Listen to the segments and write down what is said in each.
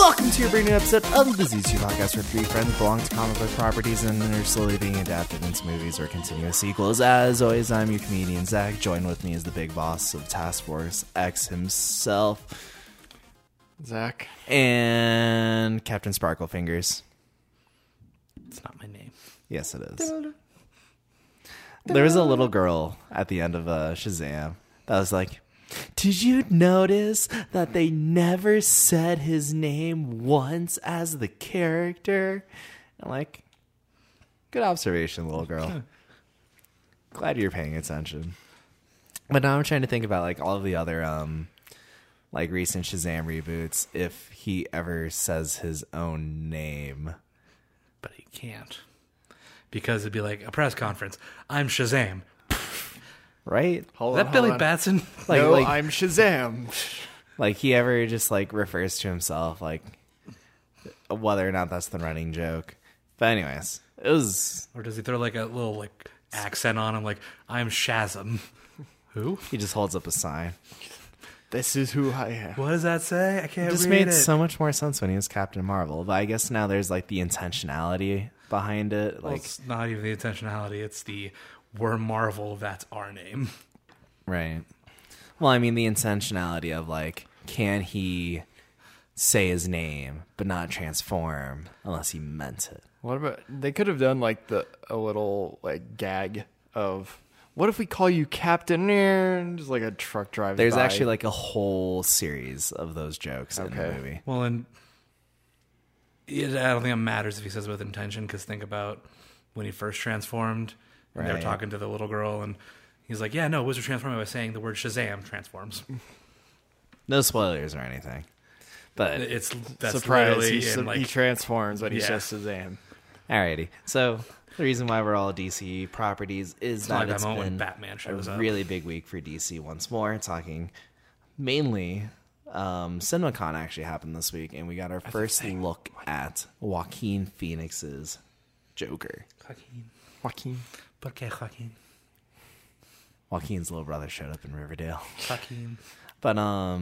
Welcome to your brand new episode of the Z2 Podcast, where three friends belong to comic book properties and are slowly being adapted into movies or continuous sequels. As always, I'm your comedian, Zach. Join with me is the big boss of Task Force X himself, Zach. And Captain Sparklefingers. It's not my name. Yes, it is. There was a little girl at the end of Shazam that was like, did you notice that they never said his name once as the character? I'm like, good observation, little girl. Glad you're paying attention. But now I'm trying to think about like all of the other like recent Shazam reboots, if he ever says his own name. But he can't. Because it'd be like a press conference. I'm Shazam. Right? Is that Billy Batson? I'm Shazam. Like he ever just like refers to himself, like whether or not that's the running joke. But anyways, it was. Or does he throw like a little like accent on him, like I'm Shazam? Who? He just holds up a sign. This is who I am. What does that say? I can't It just read made it. so much more sense when he was Captain Marvel. But I guess now there's like the intentionality behind it. Well, Like, it's not even the intentionality. It's the we're Marvel. That's our name. right. Well, I mean, the intentionality of like, can he say his name but not transform unless he meant it? What about they could have done like a little like gag of what if we call you Captain and just like a truck drives There's by. actually like a whole series of those jokes in the movie. Well, and I don't think it matters if he says it with intention, because think about when he first transformed, and they're Right. talking to the little girl, and he's like, yeah, no, Wizard transforming by saying the word Shazam transforms. No spoilers or anything. But That's surprise. literally in, He transforms when he Yeah. says Shazam. alrighty. So the reason why we're all DC properties is not that like it's that moment been when Batman a shows up. really big week for DC once more. Talking mainly, CinemaCon actually happened this week, and we got our first look at Joaquin Phoenix's Joker. Joaquin. ¿Por qué, Joaquin? Joaquin's little brother showed up in Riverdale. Joaquin. But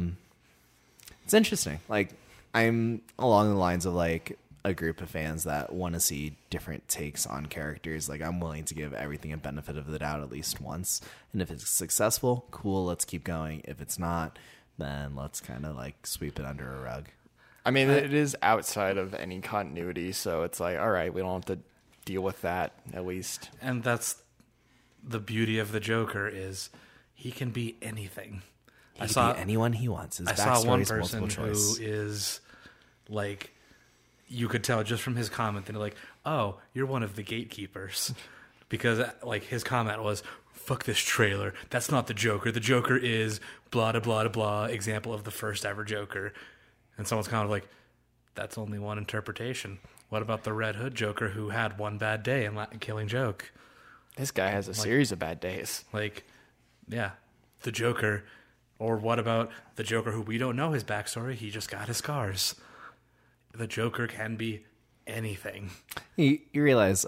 it's interesting. Like, I'm along the lines of like a group of fans that want to see different takes on characters. Like, I'm willing to give everything a benefit of the doubt at least once. And if it's successful, cool, let's keep going. If it's not, then let's kind of like sweep it under a rug. I mean, it is outside of any continuity, so it's like, all right, we don't have to deal with that at least. And that's the beauty of the Joker, is he can be anything. He can be anyone he wants. His I saw one backstory's person multiple who choice. is like, you could tell just from his comment that like, oh, you're one of the gatekeepers, because like his comment was, fuck this trailer, that's not the Joker. The Joker is blah, blah, blah, blah, example of the first ever Joker. And someone's kind of like, that's only one interpretation. What about the Red Hood Joker who had one bad day and Killing Joke? This guy has a series of bad days. Like, yeah, the Joker. Or what about the Joker who we don't know his backstory? He just got his scars. The Joker can be anything. You realize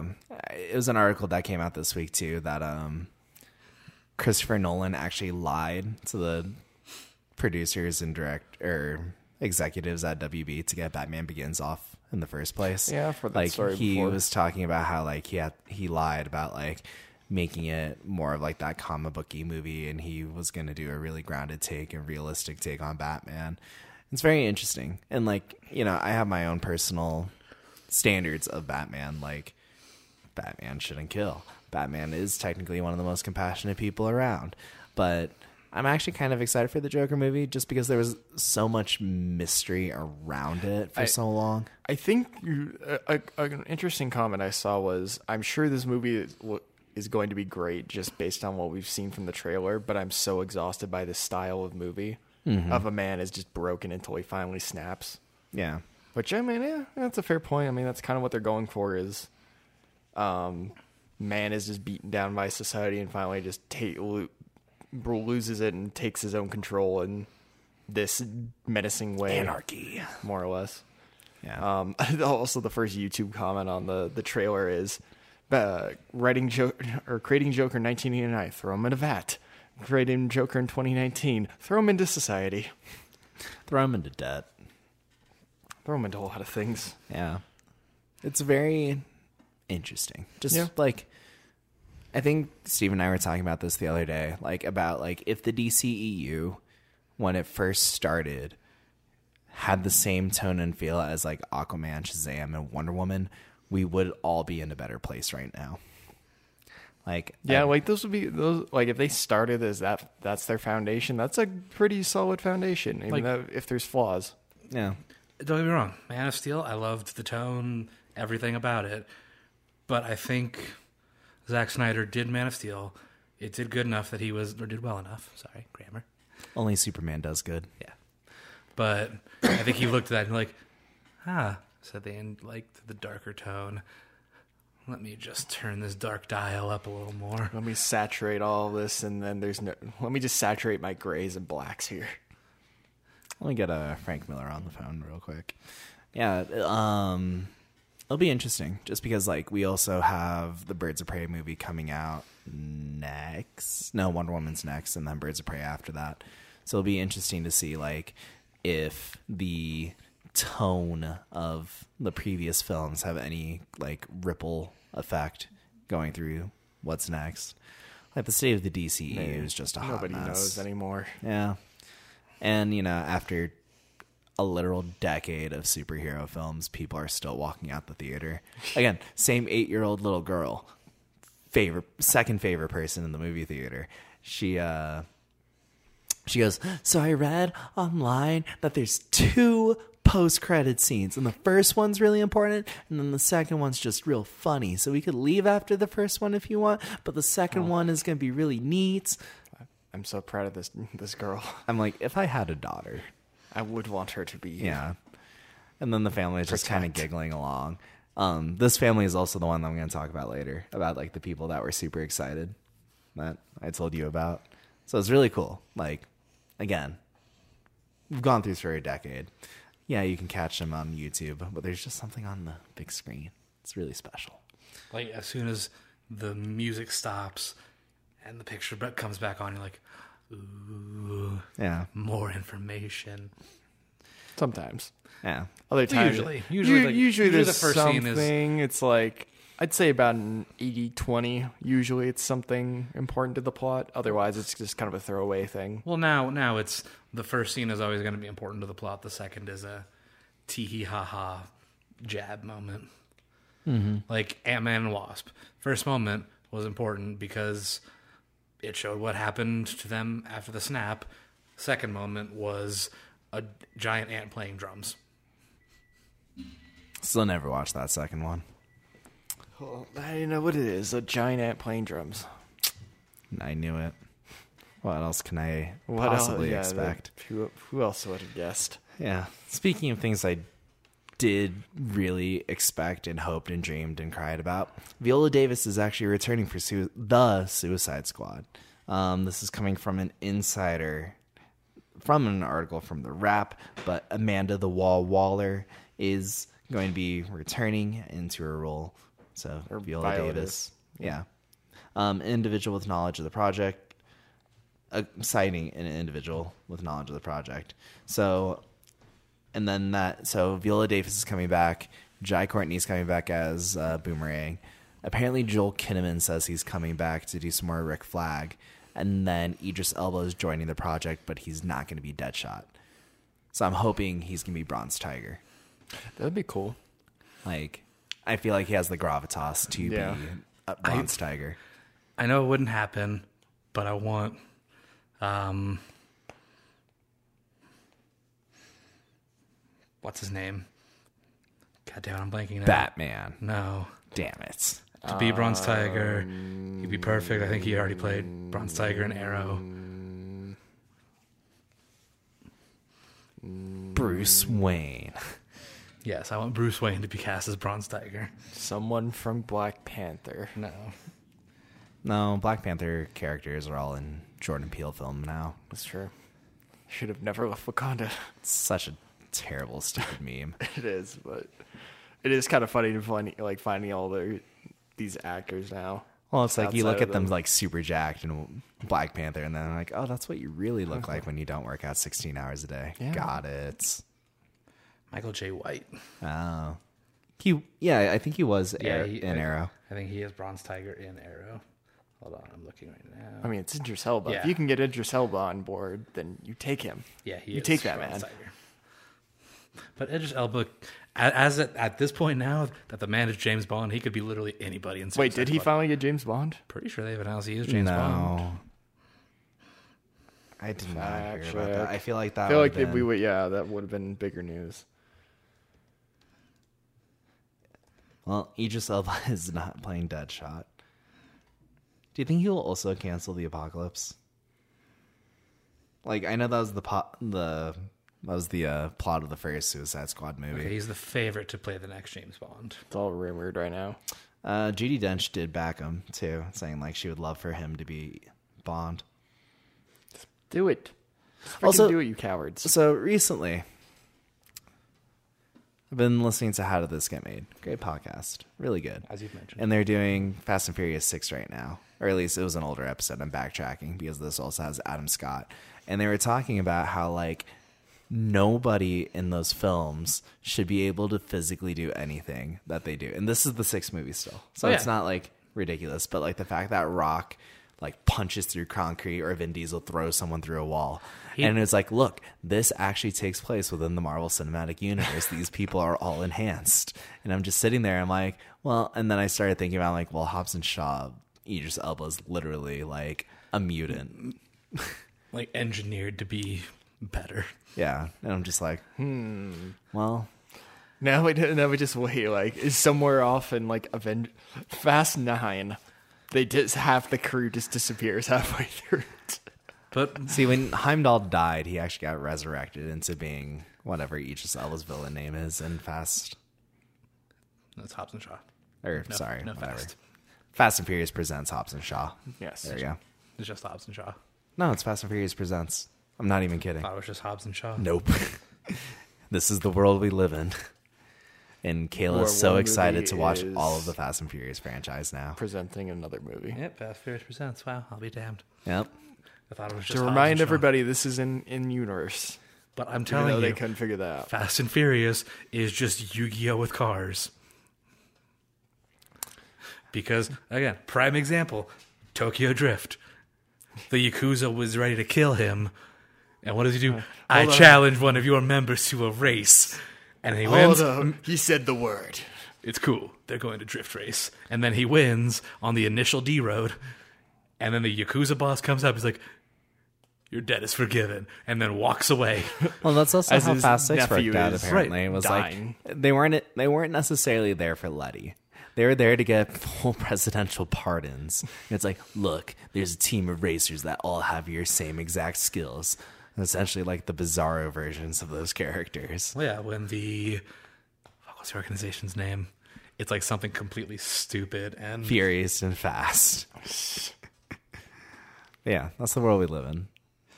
it was an article that came out this week too that Christopher Nolan actually lied to the producers and executives at WB to get Batman Begins off in the first place. Yeah, for that like story he before. was talking about how like he lied about like making it more of like that comic booky movie, and he was going to do a really grounded take and realistic take on Batman. It's very interesting. And like, you know, I have my own personal standards of Batman. Like, Batman shouldn't kill. Batman is technically one of the most compassionate people around. But I'm actually kind of excited for the Joker movie just because there was so much mystery around it for so long. I think an interesting comment I saw was, I'm sure this movie is going to be great just based on what we've seen from the trailer, but I'm so exhausted by this style of movie of a man is just broken until he finally snaps. Yeah. Which, I mean, yeah, that's a fair point. I mean, that's kind of what they're going for, is man is just beaten down by society and finally just loses it and takes his own control in this menacing way. Anarchy. More or less. Yeah. Also, the first YouTube comment on the trailer is, creating Joker in 1989, throw him in a vat. Creating Joker in 2019, throw him into society. Throw him into debt. throw him into a lot of things. Yeah. It's very interesting. Just Yeah. like, I think Steve and I were talking about this the other day, like about like if the DCEU, when it first started, had the same tone and feel as like Aquaman, Shazam, and Wonder Woman, we would all be in a better place right now. Like, Yeah, like those would be those. Like if they started as that's their foundation. That's a pretty solid foundation, even Like- though if there's flaws. yeah. Don't get me wrong, Man of Steel, I loved the tone, everything about it. But I think Zack Snyder did Man of Steel. It did good enough that did well enough. Sorry, grammar. Only Superman does good. Yeah. But I think he looked at that and like, so they liked the darker tone. Let me just turn this dark dial up a little more. Let me saturate all this, and then let me just saturate my grays and blacks here. Let me get Frank Miller on the phone real quick. Yeah, it'll be interesting just because like we also have the Birds of Prey movie coming out next. No, Wonder Woman's next, and then Birds of Prey after that. So it'll be interesting to see like if the tone of the previous films have any like ripple effect going through what's next. Like the state of the DCEU is just a hot Nobody mess. knows anymore. Yeah. And, you know, after a literal decade of superhero films, people are still walking out the theater. Again, same 8-year-old little girl, second favorite person in the movie theater. She goes, so I read online that there's 2 post-credit scenes, and the first one's really important, and then the second one's just real funny. So we could leave after the first one if you want, but the second one is going to be really neat. I'm so proud of this girl. I'm like, if I had a daughter, I would want her to be. yeah. And then the family is just kind of Protect. giggling along. This family is also the one that I'm going to talk about later, about like the people that were super excited that I told you about. So it's really cool. Like, again, we've gone through this for a decade. Yeah, you can catch them on YouTube, but there's just something on the big screen. It's really special. Like as soon as the music stops and the picture comes back on, you're like, ooh, Yeah. more information. Sometimes. Yeah. Other times. Usually there's the first scene is- something. It's like, I'd say about an 80-20. Usually it's something important to the plot. Otherwise, it's just kind of a throwaway thing. Well, now it's the first scene is always going to be important to the plot. The second is a tee-hee ha-ha jab moment. Mm-hmm. Like Ant-Man and Wasp. First moment was important because it showed what happened to them after the snap. Second moment was a giant ant playing drums. Still never watched that second one. Oh, I didn't know what it is. A giant ant playing drums. I knew it. What else can I What possibly else? expect? Who else would have guessed? Yeah. Speaking of things I did really expect and hoped and dreamed and cried about, Viola Davis is actually returning for the Suicide Squad. This is coming from an insider from an article from The Wrap, but Amanda the Wall Waller is going to be returning into her role. So Or Viola Viola Davis. Yeah. An individual with knowledge of the project. Citing an individual with knowledge of the project. So Viola Davis is coming back. Jai Courtney's coming back as Boomerang. Apparently Joel Kinnaman says he's coming back to do some more Rick Flag. And then Idris Elba is joining the project, but he's not going to be Deadshot. So I'm hoping he's going to be Bronze Tiger. That'd be cool. Like, I feel like he has the gravitas to be a Bronze Tiger. I know it wouldn't happen, but I want... what's his name? God damn it, I'm blanking now. Batman. No. Damn it. To be Bronze Tiger, he'd be perfect. I think he already played Bronze Tiger and Arrow. Bruce Wayne. Yes, I want Bruce Wayne to be cast as Bronze Tiger. Someone from Black Panther. No. No, Black Panther characters are all in Jordan Peele film now. That's true. Should have never left Wakanda. It's such a terrible, stupid meme. It is, but it is kind of funny to finding all these actors now. Well, it's like you look Outside at of them them. like super jacked in Black Panther, and then like, oh, that's what you really look like when you don't work out 16 hours a day. Yeah. Got it. Michael J. White. Oh. I think he was in Arrow. I think he is Bronze Tiger in Arrow. Hold on, I'm looking right now. I mean, it's Idris Elba. Yeah. If you can get Idris Elba on board, then you take him. Yeah, you take that, Bronze man. Tiger. But Idris Elba, at this point now that the man is James Bond, he could be literally anybody in Wait, did he Squad. finally get James Bond? Pretty sure they've announced he is James Bond. No. I did not Fact hear about that. check. I feel like that I feel like would've we been- would. Yeah, that would have been bigger news. Well, Idris Elba is not playing Deadshot. Do you think he'll also cancel the Apocalypse? Like, I know that was the plot of the first Suicide Squad movie. Okay, he's the favorite to play the next James Bond. It's all rumored right now. Judi Dench did back him too, saying like she would love for him to be Bond. Do it. Freaking Also- do it, you cowards. So recently, I've been listening to How Did This Get Made? Great podcast, really good. As you've mentioned. And they're doing Fast and Furious 6 right now. Or at least it was an older episode. I'm backtracking because this also has Adam Scott. And they were talking about how, like, nobody in those films should be able to physically do anything that they do. And this is the 6th movie still. So it's not, like, ridiculous. But, like, the fact that Rock, like, punches through concrete or Vin Diesel throws someone through a wall. And it's like, look, this actually takes place within the Marvel Cinematic Universe. These people are all enhanced. And I'm just sitting there. I'm like, well, and then I started thinking about, like, well, Hobbs and Shaw, Idris Elba is literally, like, a mutant. Like, engineered to be better. Yeah. And I'm just like, well, Now we just wait. Like, is somewhere off in like Fast 9? They just half the crew just disappears halfway through it. But see, when Heimdall died, he actually got resurrected into being whatever Idris Elba's villain name is in Fast. that's Hobbs and Shaw. Or, No, sorry, no whatever. Fast. Fast and Furious presents Hobbs and Shaw. Yes. There you go. It's just Hobbs and Shaw. No, it's Fast and Furious presents. I'm not even kidding. I thought it was just Hobbs and Shaw. Nope. This is the world we live in. And Or Kayla's so one excited movie to watch is- all of the Fast and Furious franchise now. Presenting another movie. Yep, Fast Furious Presents. Wow, I'll be damned. Yep. I thought it was just To Hobbs remind and Shaw. everybody, this is in universe. But I'm Even telling though you, they couldn't figure that out. Fast and Furious is just Yu-Gi-Oh with cars. Because, again, prime example, Tokyo Drift. The Yakuza was ready to kill him. And what does he do? I challenge one of your members to a race. And he wins. He said the word. It's cool. They're going to drift race. And then he wins on the initial D road. And then the Yakuza boss comes up. He's like, your debt is forgiven. And then walks away. Well, that's also As how his Fast 6 nephew worked out, is apparently. right, It was dying. like they weren't necessarily there for Letty. They were there to get full presidential pardons. And it's like, look, there's a team of racers that all have your same exact skills. And essentially like the Bizarro versions of those characters. Well, yeah, when what's the organization's name? It's like something completely stupid and Furious and fast. Yeah, that's the world we live in.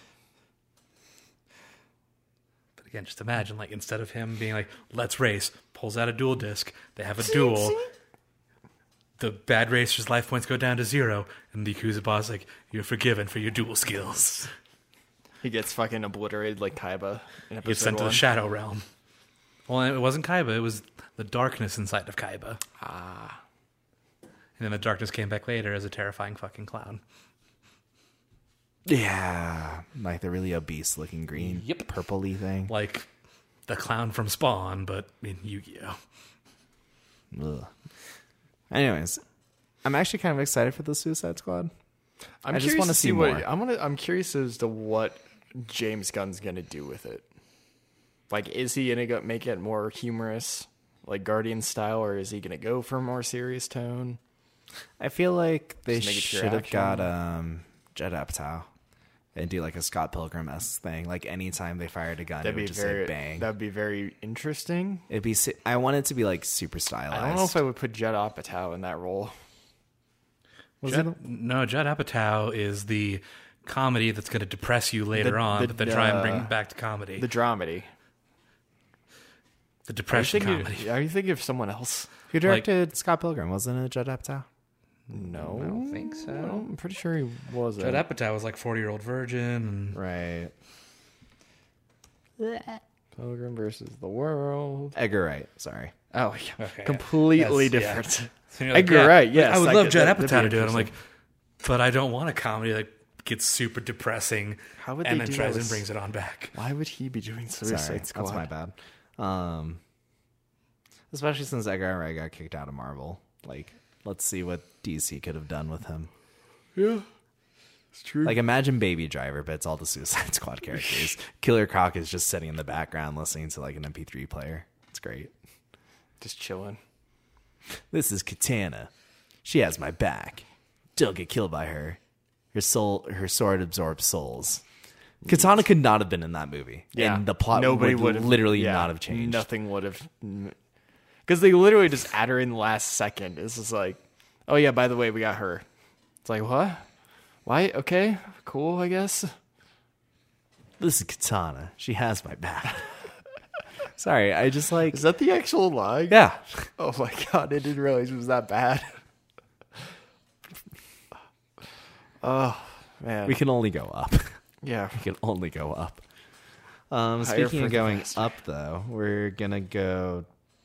But again, just imagine, like, instead of him being like, let's race, pulls out a dual disc, they have a duel. The bad racer's life points go down to 0, and the Yakuza boss is like, you're forgiven for your dual skills. He gets fucking obliterated like Kaiba in He gets episode sent to 1. the Shadow Realm. Well, it wasn't Kaiba, it was the darkness inside of Kaiba. Ah. And then the darkness came back later as a terrifying fucking clown. Yeah, like the really obese looking green, purpley thing. Like the clown from Spawn, but in Yu-Gi-Oh! Ugh. Anyways, I'm actually kind of excited for the Suicide Squad. I just want to see more. I'm curious as to what James Gunn's gonna do with it. Like, is he gonna make it more humorous, like Guardian style, or is he gonna go for a more serious tone? I feel like they Just make it pure should have action. got Judd Apatow and do like a Scott Pilgrim-esque thing. Like anytime they fired a gun, it would just say bang. That'd be very interesting. It'd be. I want it to be like super stylized. I don't know if I would put Judd Apatow in that role. Judd Apatow is the comedy that's going to depress you later on, but then try and bring it back to comedy. The dramedy. The depression comedy. Are you thinking of someone else? Who directed Scott Pilgrim? Wasn't it Judd Apatow? No, I don't think so. I'm pretty sure he was. Judd Apatow was like 40-year-old virgin. And Right. Pilgrim versus the World. Edgar Wright. Sorry. Oh, yeah. Okay, Completely yeah. different. So you're like, Edgar Wright, yes. I would love Judd that'd be Apatow to do it. I'm like, interesting. but I don't want a comedy that gets super depressing How would and they then do tries that and with- brings it on back. Why would he be doing Sorry. Suicide Squad? That's my bad. Especially since Edgar Wright got kicked out of Marvel. Like, let's see what DC could have done with him. Yeah. It's true. Like, imagine Baby Driver, but it's all the Suicide Squad characters. Killer Croc is just sitting in the background listening to, like, an MP3 player. It's great. Just chilling. This is Katana. She has my back. Don't get killed by her. Her sword absorbs souls. Katana could not have been in that movie. Yeah. And the plot Nobody would would've- literally yeah, not have changed. Nothing would have. Because they literally just add her in the last second. It's just like, oh, yeah, by the way, we got her. It's like, what? Why? Okay, cool, I guess. This is Katana. She has my back. Sorry, I just like... Is that the actual line? Yeah. Oh, my God, I didn't realize it was that bad. Oh, man. We can only go up. Yeah. We can only go up. Higher Speaking for of the going faster. up, though, we're going to go...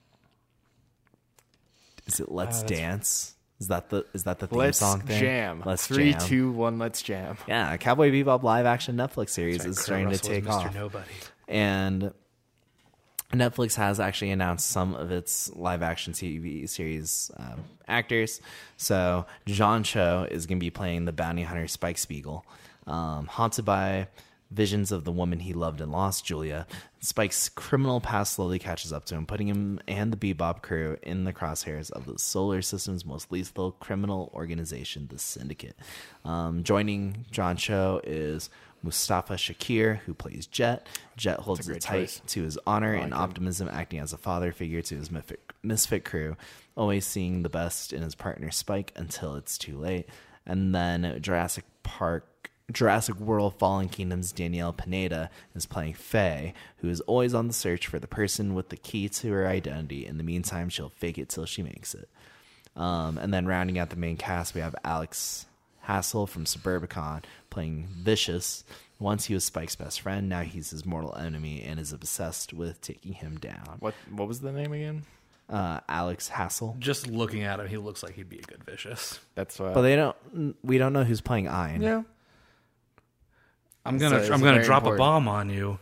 Is it Let's Dance? Is that the theme Let's song thing? jam. Let's 3, jam. 2, 1, let's jam. Yeah, Cowboy Bebop live action Netflix series Right, is Kurt starting to Russell is take Mr. off. Nobody. And Netflix has actually announced some of its live action TV series actors. So John Cho is going to be playing the bounty hunter Spike Spiegel. Haunted by visions of the woman he loved and lost, Julia, Spike's criminal past slowly catches up to him, putting him and the Bebop crew in the crosshairs of the solar system's most lethal criminal organization, the Syndicate. Joining John Cho is Mustafa Shakir, who plays Jet. Jet holds it great tight choice. to his honor like and him. optimism, acting as a father figure to his misfit crew, always seeing the best in his partner Spike until it's too late. And then Jurassic World Fallen Kingdom's Danielle Pineda is playing Faye, who is always on the search for the person with the key to her identity. In the meantime, she'll fake it till she makes it. And then rounding out the main cast, we have Alex Hassel from Suburbicon playing Vicious. Once he was Spike's best friend, now he's his mortal enemy and is obsessed with taking him down. What was the name again? Alex Hassel. Just looking at him, he looks like he'd be a good Vicious. That's what. But we don't know who's playing Ein. yeah. I'm So gonna it's I'm gonna very drop important. a bomb on you.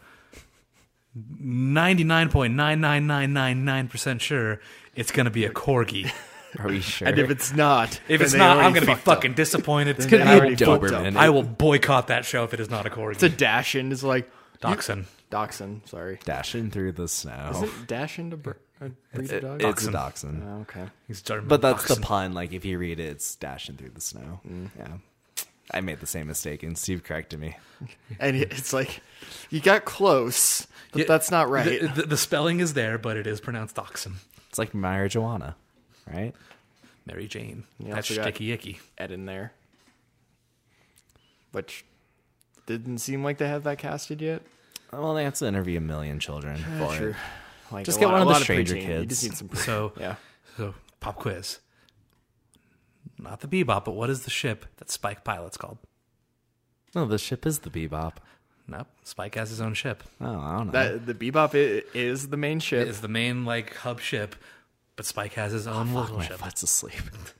99.99999% sure it's gonna be a corgi. Are we sure? And if it's not, If then it's they not, I'm already gonna be fucked up. fucking disappointed. Then And they I will, already fucked up. Doberman. I will boycott that show if it is not a corgi. It's a Dashin. It's like Dachshund. Dachshund. Sorry. Dashing through the snow. Is it Dashin to breed a dog? It's a dachshund. Oh, okay. He's German But that's the dachshund. pun. Like, if you read it, it's dashing through the snow. Yeah. I made the same mistake, and Steve corrected me. And it's like, you got close, but Yeah, that's not right. The spelling is there, but it is pronounced Dachshund. It's like marijuana, right? Mary Jane. You That's also got- sticky icky. Ed in there. Which didn't seem like they had that casted yet. Well, they have to interview a million children for True. it. Like Just a get lot- one of a the lot Stranger preteen. You Kids. just need some pre- So yeah. So pop quiz. Not the Bebop, but what is the ship that Spike pilots called? No, the ship is the Bebop. Nope. Spike has his own ship. Oh, I don't know. That the Bebop is the main It ship. is the main like hub ship, but Spike has his own little My ship. foot's asleep.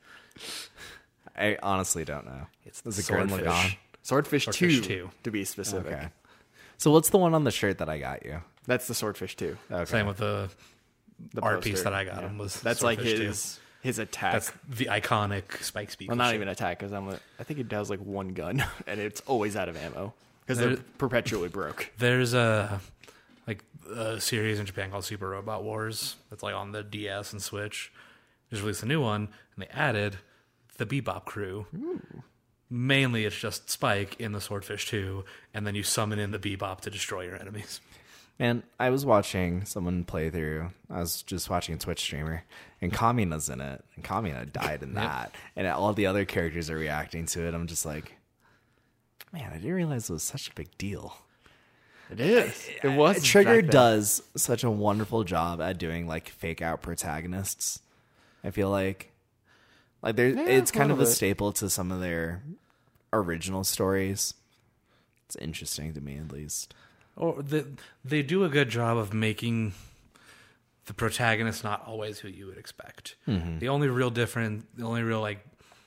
I honestly don't know. It's Is the it Gurren Swordfish. Lagann? Swordfish, Swordfish 2, 2. to be specific. Okay. So what's the one on the shirt that I got you? That's the Swordfish 2. Okay. Same with the The art poster. piece that I got Yeah. him was That's like Swordfish 2. his attack. That's the iconic Spike Spiegel. Well, not ship. even attack, because I think it has like one gun, and it's always out of ammo because There- they're perpetually broke. There's a series in Japan called Super Robot Wars that's like on the DS and Switch. Just released a new one, and they added the Bebop crew. Mainly, it's just Spike in the Swordfish 2, and then you summon in the Bebop to destroy your enemies. Man, I was watching someone play through. I was just watching a Twitch streamer, and Kamina's in it, and Kamina died in that, and all the other characters are reacting to it. I'm just like, man, I didn't realize it was such a big deal. It is. It was. Trigger back then. does such a wonderful job at doing like fake out protagonists. I feel like it's kind of a little bit. staple to some of their original stories. It's interesting to me, at least. or they do a good job of making the protagonist not always who you would expect. The only real like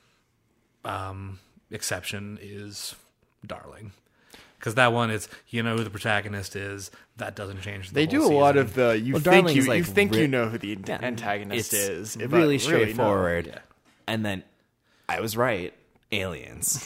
exception is Darling. Because that one is, you know who the protagonist is. That doesn't change. They do a lot of the you think you know who the Yeah. antagonist is. It's but really straightforward. Yeah. And then I was right. Aliens.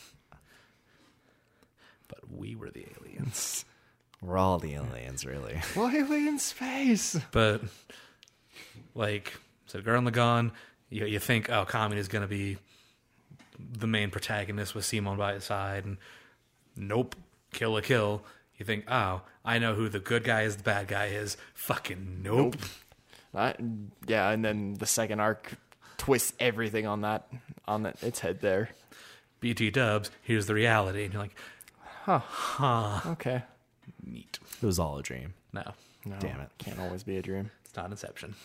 But we were the aliens. We're all the aliens, really. Why are we in space? But like, so Gurren Lagann, you think, oh, Kami is going to be the main protagonist with Simon by his side, and nope, Kill la Kill. You think, oh, I know who the good guy is, the bad guy is. Fucking nope. Yeah, and then the second arc twists everything on that its head there. BT Dubs, here's the reality. And you're like, Okay. neat. It was all a dream. No, No, Damn it. Can't always be a dream. it's not Inception.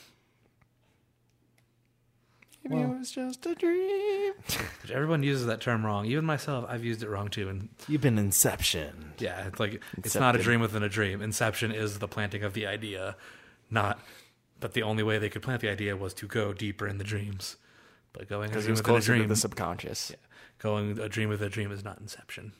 Maybe it was just a dream. Which everyone uses that term wrong. Even myself, I've used it wrong too. And You've been Inception. yeah, it's like, it's not a Incepted. dream within a dream. Inception is the planting of the idea, but the only way they could plant the idea was to go deeper in the dreams. But going a Because it dream was within a closer to dream, the subconscious. going a dream with a dream is not Inception.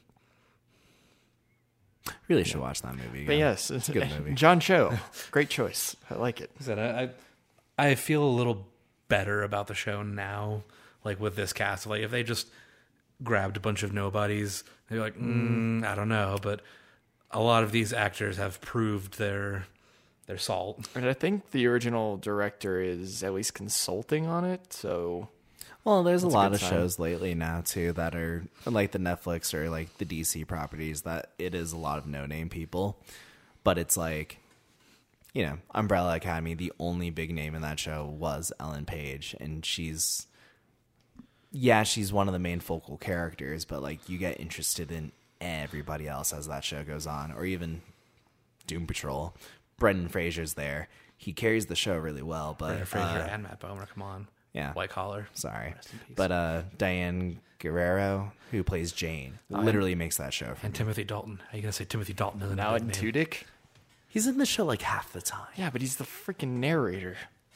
Really should watch that movie. But again. yes, it's a good movie. John Cho, great choice. I like it. I said, I feel a little better about the show now, like with this cast. Like if they just grabbed a bunch of nobodies, they'd be like, I don't know. But a lot of these actors have proved their salt. And I think the original director is at least consulting on it. So Well, there's a That's a lot good of sign. shows lately now too that are like the Netflix or like the DC properties that it is a lot of no-name people, but it's like, you know, Umbrella Academy. The only big name in that show was Ellen Page, and she's one of the main focal characters, but like you get interested in everybody else as that show goes on, or even Doom Patrol. Brendan Fraser's there. He carries the show really well, but Brendan Fraser and Matt Bomer, come on. yeah. White Collar. Sorry. Rest in peace. But Diane Guerrero, who plays Jane, literally makes that show. For And me. Timothy Dalton. Are you going to say Timothy Dalton? Is now another in name? Tudyk. He's in the show like half the time. Yeah, but he's the freaking narrator.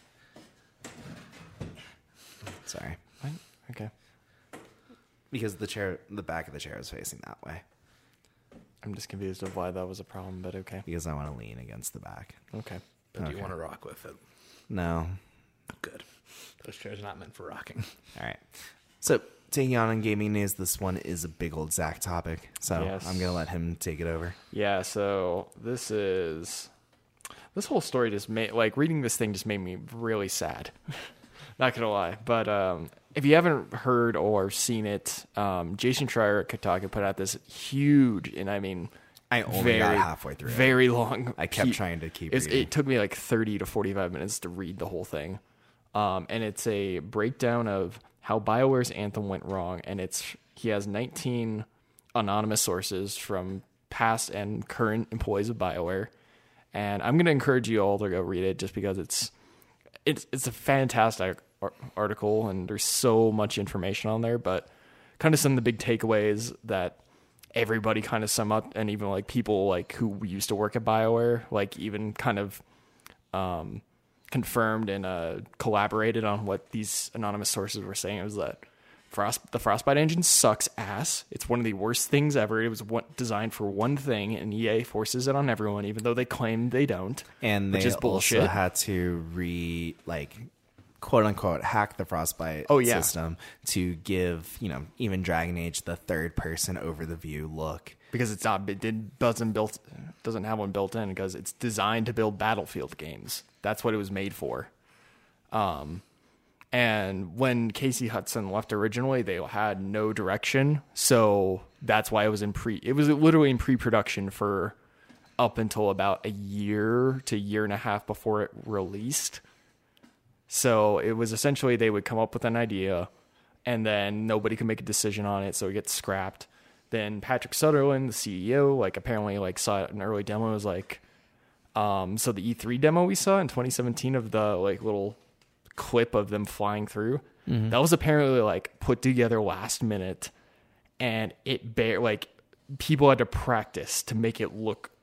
Sorry. What? Okay. Because the back of the chair is facing that way. I'm just confused of why that was a problem, but okay. Because I want to lean against the back. Okay. But do you Okay. want to rock with it? No. Good. Those chairs are not meant for rocking. All right. So, taking on in gaming news, this one is a big old Zach topic. So, Yes. I'm going to let him take it over. Yeah, so this whole story just made, like, reading this thing just made me really sad. Not gonna lie. But if you haven't heard or seen it, Jason Schreier at Kotaku put out this huge, and I mean, I only got halfway through it. very long. I kept trying to keep reading. It took me like 30 to 45 minutes to read the whole thing. And it's a breakdown of how BioWare's Anthem went wrong. And he has 19 anonymous sources from past and current employees of BioWare. And I'm going to encourage you all to go read it just because it's a fantastic article and there's so much information on there. But kind of some of the big takeaways that everybody kind of sum up, and even like people like who used to work at BioWare, like even kind of confirmed and collaborated on what these anonymous sources were saying. It was that the Frostbite engine sucks ass. It's one of the worst things ever. It was designed for one thing, and EA forces it on everyone, even though they claim they don't. And which they is bullshit. also had to quote unquote hack the Frostbite system to give, even Dragon Age the third person over the view look. Because it doesn't have one built in, because it's designed to build Battlefield games. That's what it was made for. And when Casey Hudson left originally, they had no direction, so that's why it was literally in pre-production for up until about a year to year and a half before it released. So it was essentially they would come up with an idea, and then nobody could make a decision on it, so it gets scrapped. Then Patrick Sutherland, the CEO, apparently saw it in an early demo. It was so the E3 demo we saw in 2017 of the little clip of them flying through, that was apparently put together last minute, and people had to practice to make it look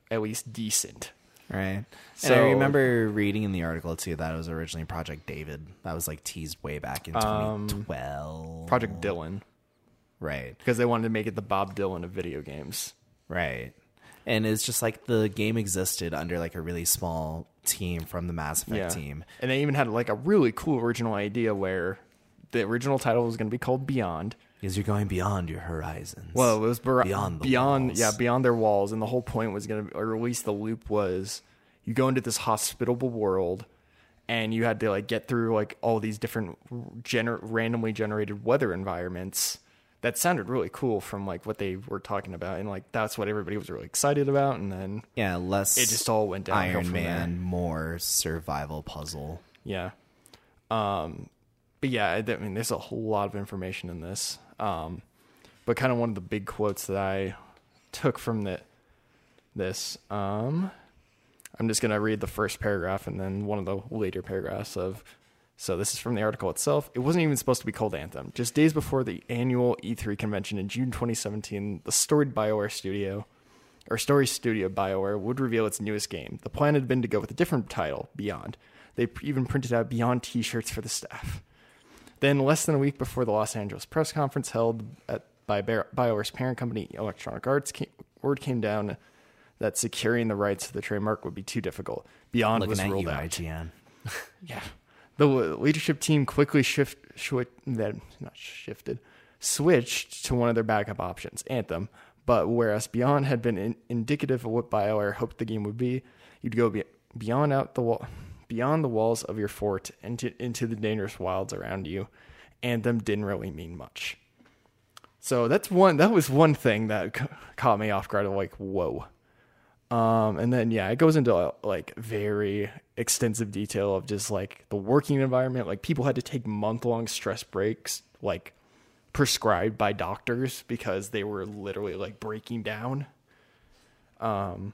at least decent. Right. So, And I remember reading in the article too that it was originally Project David. That was like teased way back in 2012. Project Dylan, Right. because they wanted to make it the Bob Dylan of video games. Right. And it's just like the game existed under like a really small team from the Mass Effect team. And they even had like a really cool original idea where the original title was going to be called Beyond. Because you're going beyond your horizons. Well, it was beyond the walls. Yeah, beyond their walls. And the whole point was going to, or at least the loop was, you go into this hospitable world, and you had to like get through like all these different randomly generated weather environments. That sounded really cool from like what they were talking about, and like that's what everybody was really excited about. And then less it just all went downhill Iron from Man, there. more survival puzzle. Yeah. But yeah, I mean, there's a whole lot of information in this. But kind of one of the big quotes that I took from this, I'm just going to read the first paragraph and then one of the later paragraphs so this is from the article itself. It wasn't even supposed to be called Anthem. Just days before the annual E3 convention in June 2017, the story studio BioWare would reveal its newest game. The plan had been to go with a different title, Beyond. They even printed out Beyond t-shirts for the staff. Then, less than a week before the Los Angeles press conference held by BioWare's parent company, Electronic Arts, word came down that securing the rights to the trademark would be too difficult. Beyond was ruled out. IGN. Yeah. The leadership team quickly switched to one of their backup options, Anthem. But whereas Beyond had been indicative of what BioWare hoped the game would be, you'd go beyond the walls of your fort into the dangerous wilds around you. Anthem didn't really mean much. So that was one thing that caught me off guard. Like, whoa. And then, it goes into like very extensive detail of just like the working environment. Like people had to take month-long stress breaks, like prescribed by doctors because they were literally like breaking down. And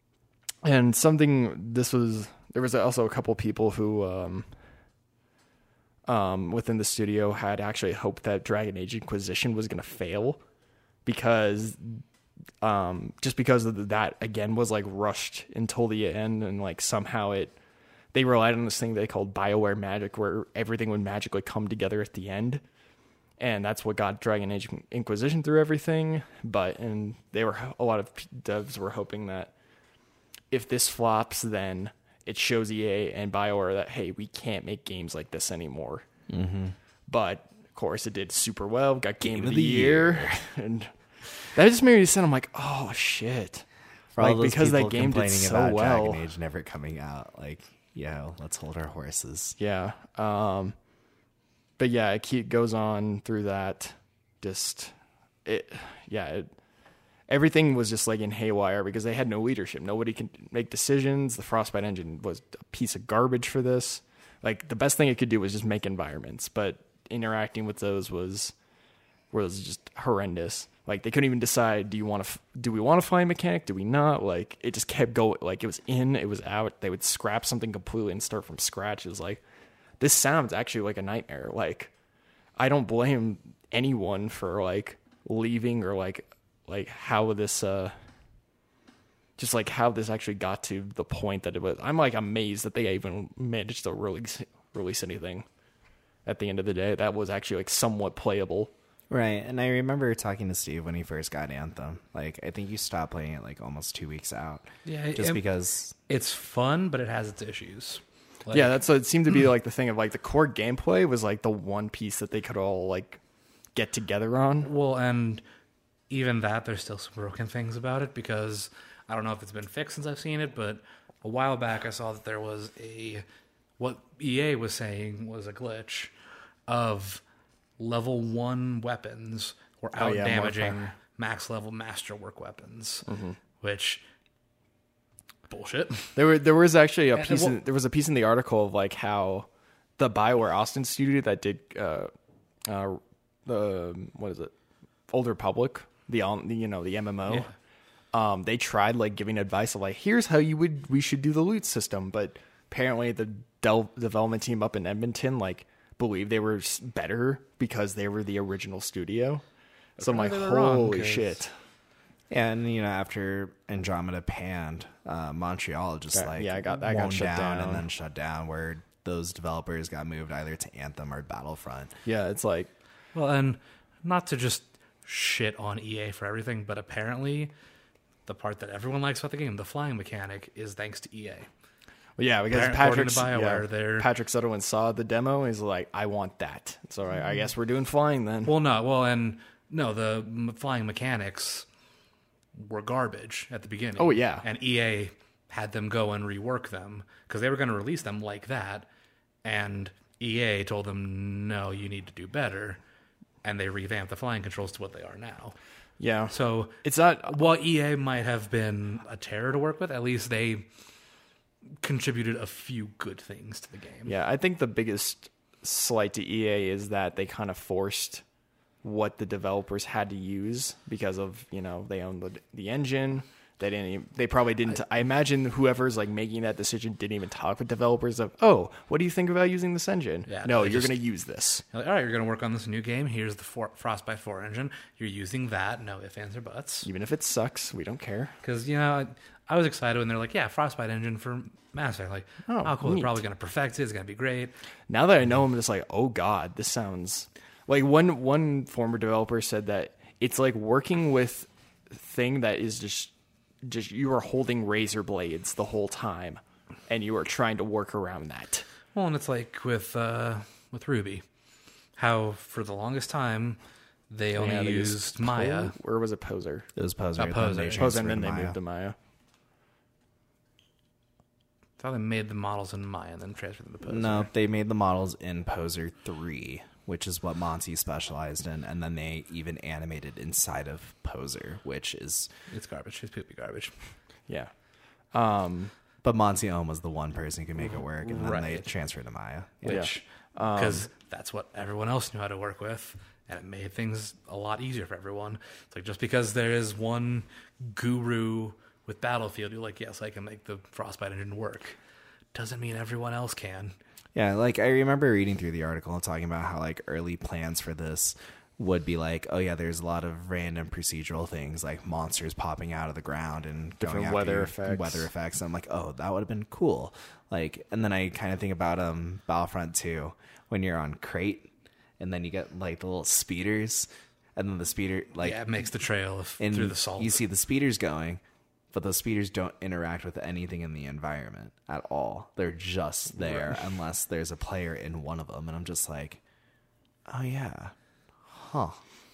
there was also a couple people who, within the studio had actually hoped that Dragon Age Inquisition was going to fail because, just because of that again was like rushed until the end. And like somehow they relied on this thing they called BioWare magic, where everything would magically come together at the end. And that's what got Dragon Age Inquisition through everything. A lot of devs were hoping that if this flops, then it shows EA and BioWare that, hey, we can't make games like this anymore. Mm-hmm. But, of course, it did super well. Got Game of the Year. And that just made me sound, I'm like, oh, shit. For all those because people that game did complaining so about well. Dragon Age never coming out, like, let's hold our horses. Yeah. But yeah, it goes on through that. Everything was just like in haywire because they had no leadership. Nobody can make decisions. The Frostbite engine was a piece of garbage for this. Like the best thing it could do was just make environments, but interacting with those was just horrendous. Like they couldn't even decide, do we want to fly a mechanic? Do we not? Like it just kept going. Like it was in, it was out. They would scrap something completely and start from scratch. It was like, this sounds actually like a nightmare. Like I don't blame anyone for like leaving or like how this just like how this actually got to the point that it was. I'm like amazed that they even managed to release anything at the end of the day that was actually like somewhat playable. Right. And I remember talking to Steve when he first got Anthem. Like I think you stopped playing it like almost 2 weeks out. Yeah, just because it's fun, but it has its issues. Like, yeah, that's what it seemed to be like the thing of like the core gameplay was like the one piece that they could all like get together on. Well, and even that, there's still some broken things about it because I don't know if it's been fixed since I've seen it, but a while back I saw that there was what EA was saying was a glitch of level 1 weapons were out damaging max level masterwork weapons, which bullshit. There was actually a piece. There was a piece in the article of like how the BioWare Austin studio that did the what is it, Old Republic, the MMO. Yeah. They tried like giving advice of like, here's how we should do the loot system, but apparently the development team up in Edmonton like believed they were better because they were the original studio. So I'm like, holy shit. And after Andromeda panned, Montreal just got won't shut down. and then shut down, where those developers got moved either to Anthem or Battlefront. Yeah, it's like, Well, and not to just shit on EA for everything, but apparently the part that everyone likes about the game, the flying mechanic, is thanks to EA. well, yeah, because According to BioWare, they're... Patrick Sutherland saw the demo. He's like, I want that. So I guess we're doing flying then. The flying mechanics were garbage at the beginning. Oh, yeah. And EA had them go and rework them because they were going to release them like that, and EA told them, no, you need to do better, and they revamped the flying controls to what they are now. Yeah. So It's not. while EA might have been a terror to work with, at least they contributed a few good things to the game. Yeah, I think the biggest slight to EA is that they kind of forced what the developers had to use because of, they own the engine. They probably didn't. I imagine whoever's like making that decision didn't even talk with developers of, oh, what do you think about using this engine? Yeah, no, they you're just- going to use this. You're like, all right, you're going to work on this new game. Here's the Frostbite 4 engine. You're using that. No ifs, ands, or buts. Even if it sucks, we don't care. Because, I was excited when they're like, yeah, Frostbite engine for Mass Effect. Like, Oh, cool. neat. They're probably going to perfect it. It's going to be great. Now that I know, I'm just like, oh god, this sounds like one former developer said that it's like working with a thing that is just you are holding razor blades the whole time, and you are trying to work around that. Well, and it's like with Ruby, how for the longest time they only they used Maya. Or was it Poser? It was Poser. A Poser. Then they Poser, and transferred then to they Maya. moved to Maya. I thought they made the models in Maya and then transferred them to Poser. No, they made the models in Poser 3, which is what Monty specialized in, and then they even animated inside of Poser, which is... It's garbage. It's poopy garbage. Yeah. But Monty Ohm was the one person who could make it work, and then they Right. transferred to Maya. Which, because that's what everyone else knew how to work with, and it made things a lot easier for everyone. It's like, just because there is one guru with Battlefield, you're like, yes, I can make the Frostbite engine work. Doesn't mean everyone else can. Yeah, like I remember reading through the article and talking about how like early plans for this would be like, oh yeah, there's a lot of random procedural things like monsters popping out of the ground and Different going after weather you, effects. weather effects. And I'm like, oh, that would have been cool. Like, and then I kind of think about Battlefront 2 when you're on Crate and then you get like the little speeders, and then the speeder like Yeah, it makes the trail and through the salt. you see the speeders going, but those speeders don't interact with anything in the environment at all. They're just there unless there's a player in one of them. And I'm just like, oh yeah, huh.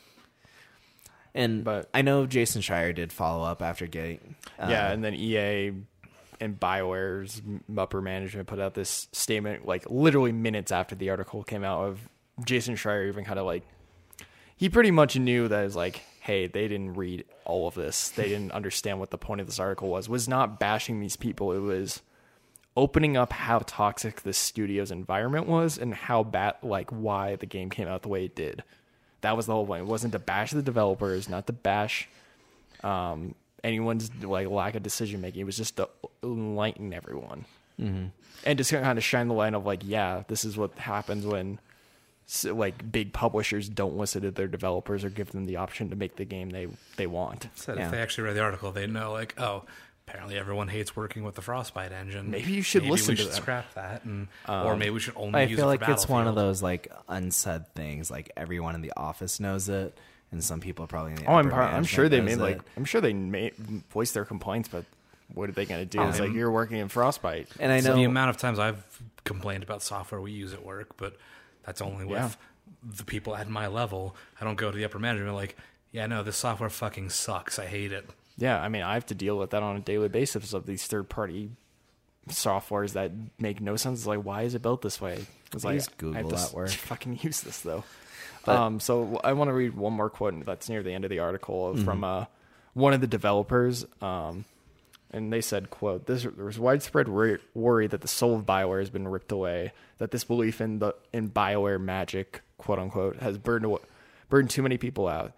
And But- I know Jason Schreier did follow up after getting Yeah, and then EA and BioWare's upper management put out this statement like literally minutes after the article came out of Jason Schreier even kind of like, he pretty much knew that it was like, hey, they didn't read all of this. They didn't understand what the point of this article was not bashing these people. It was opening up how toxic the studio's environment was and how bad, like why the game came out the way it did. That was the whole point. It wasn't to bash the developers, not to bash anyone's like lack of decision making. It was just to enlighten everyone and just kind of shine the light of like, yeah, this is what happens when like big publishers don't listen to their developers or give them the option to make the game they want. Said Yeah. if they actually read the article, they'd know, like, oh, apparently everyone hates working with the Frostbite engine. Maybe you should listen we to should them. scrap that, and or maybe we should only I use feel it like for it's one of Battlefield. those like unsaid things. Like everyone in the office knows it, and some people probably in the Oh, I'm upper sure they made management knows like it. I'm sure they made voice their complaints, but what are they going to do? It's like you're working in Frostbite. And I So know the amount of times I've complained about software we use at work, but that's only with Yeah. the people at my level. I don't go to the upper management like, yeah, no, this software fucking sucks. I hate it. Yeah, I mean, I have to deal with that on a daily basis of these third-party softwares that make no sense. It's like, why is it built this way? It's like, Use I have Google to at work. fucking use this though. But- So I want to read one more quote that's near the end of the article Mm-hmm. from one of the developers, and they said, "quote There was widespread worry that the soul of BioWare has been ripped away. That this belief in BioWare magic, quote unquote, has burned too many people out.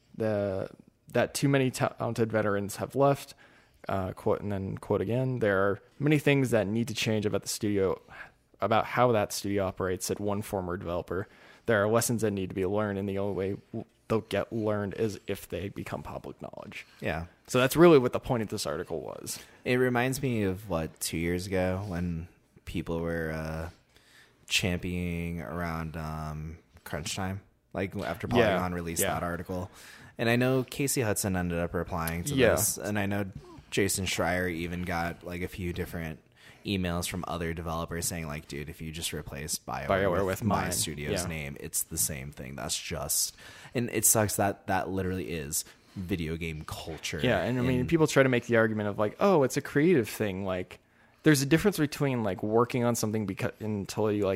That too many talented veterans have left." Quote, and then quote again, "There are many things that need to change about the studio, about how that studio operates," said one former developer. "There are lessons that need to be learned, and the only way they'll get learned is if they become public knowledge." yeah, So that's really what the point of this article was. It reminds me of 2 years ago when people were championing around crunch time, like after Polygon released that article. And I know Casey Hudson ended up replying to this, and I know Jason Schreier even got like a few different emails from other developers saying like, dude, if you just replace BioWare with my studio's name, it's the same thing. That's just, and it sucks that literally is video game culture. Yeah, and I mean, people try to make the argument of like, oh, it's a creative thing. Like, there's a difference between like working on something because until you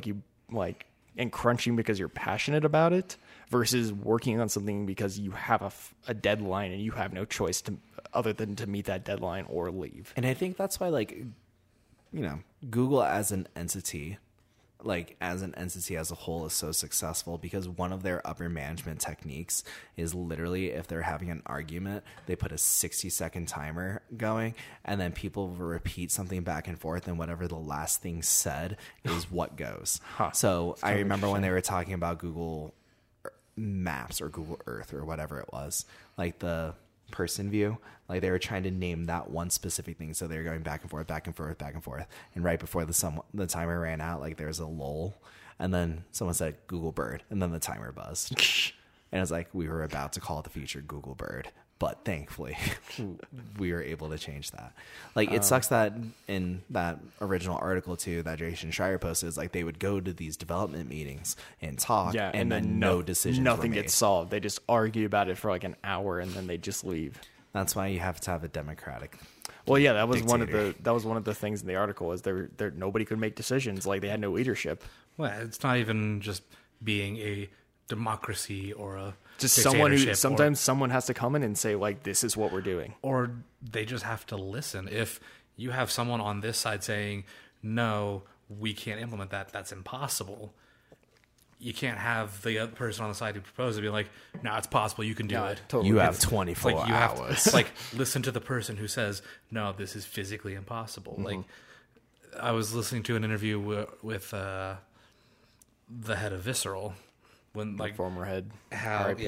and crunching because you're passionate about it, versus working on something because you have a deadline and you have no choice other than to meet that deadline or leave. And I think that's why, like, you know, Google as an entity, as a whole, is so successful because one of their upper management techniques is literally, if they're having an argument, they put a 60-second timer going, and then people will repeat something back and forth, and whatever the last thing said is what goes. So I remember when they were talking about Google Maps or Google Earth or whatever it was, like the person view, like they were trying to name that one specific thing, so they were going back and forth, and right before the timer ran out, like there's a lull, and then someone said Google Bird, and then the timer buzzed. And it's like, we were about to call the feature Google Bird, but thankfully we were able to change that. Like, it sucks that in that original article too that Jason Schreier posted, is like they would go to these development meetings and talk, and then no decisions nothing were made. gets solved. They just argue about it for like an hour and then they just leave. That's why you have to have a democratic. Well, yeah, that was dictator. one of the things in the article, is there nobody could make decisions. Like, they had no leadership. Well, it's not even just being a democracy or a Just someone who dictatorship, someone has to come in and say like, this is what we're doing. or they just have to listen. If you have someone on this side saying, no, we can't implement that, that's impossible, you can't have the other person on the side who proposed it be like, no, it's possible, you can do it. Totally. You have 24 Like, you hours. have to listen to the person who says, no, this is physically impossible. Mm-hmm. Like, I was listening to an interview with the head of Visceral, when like Former head. how RIP.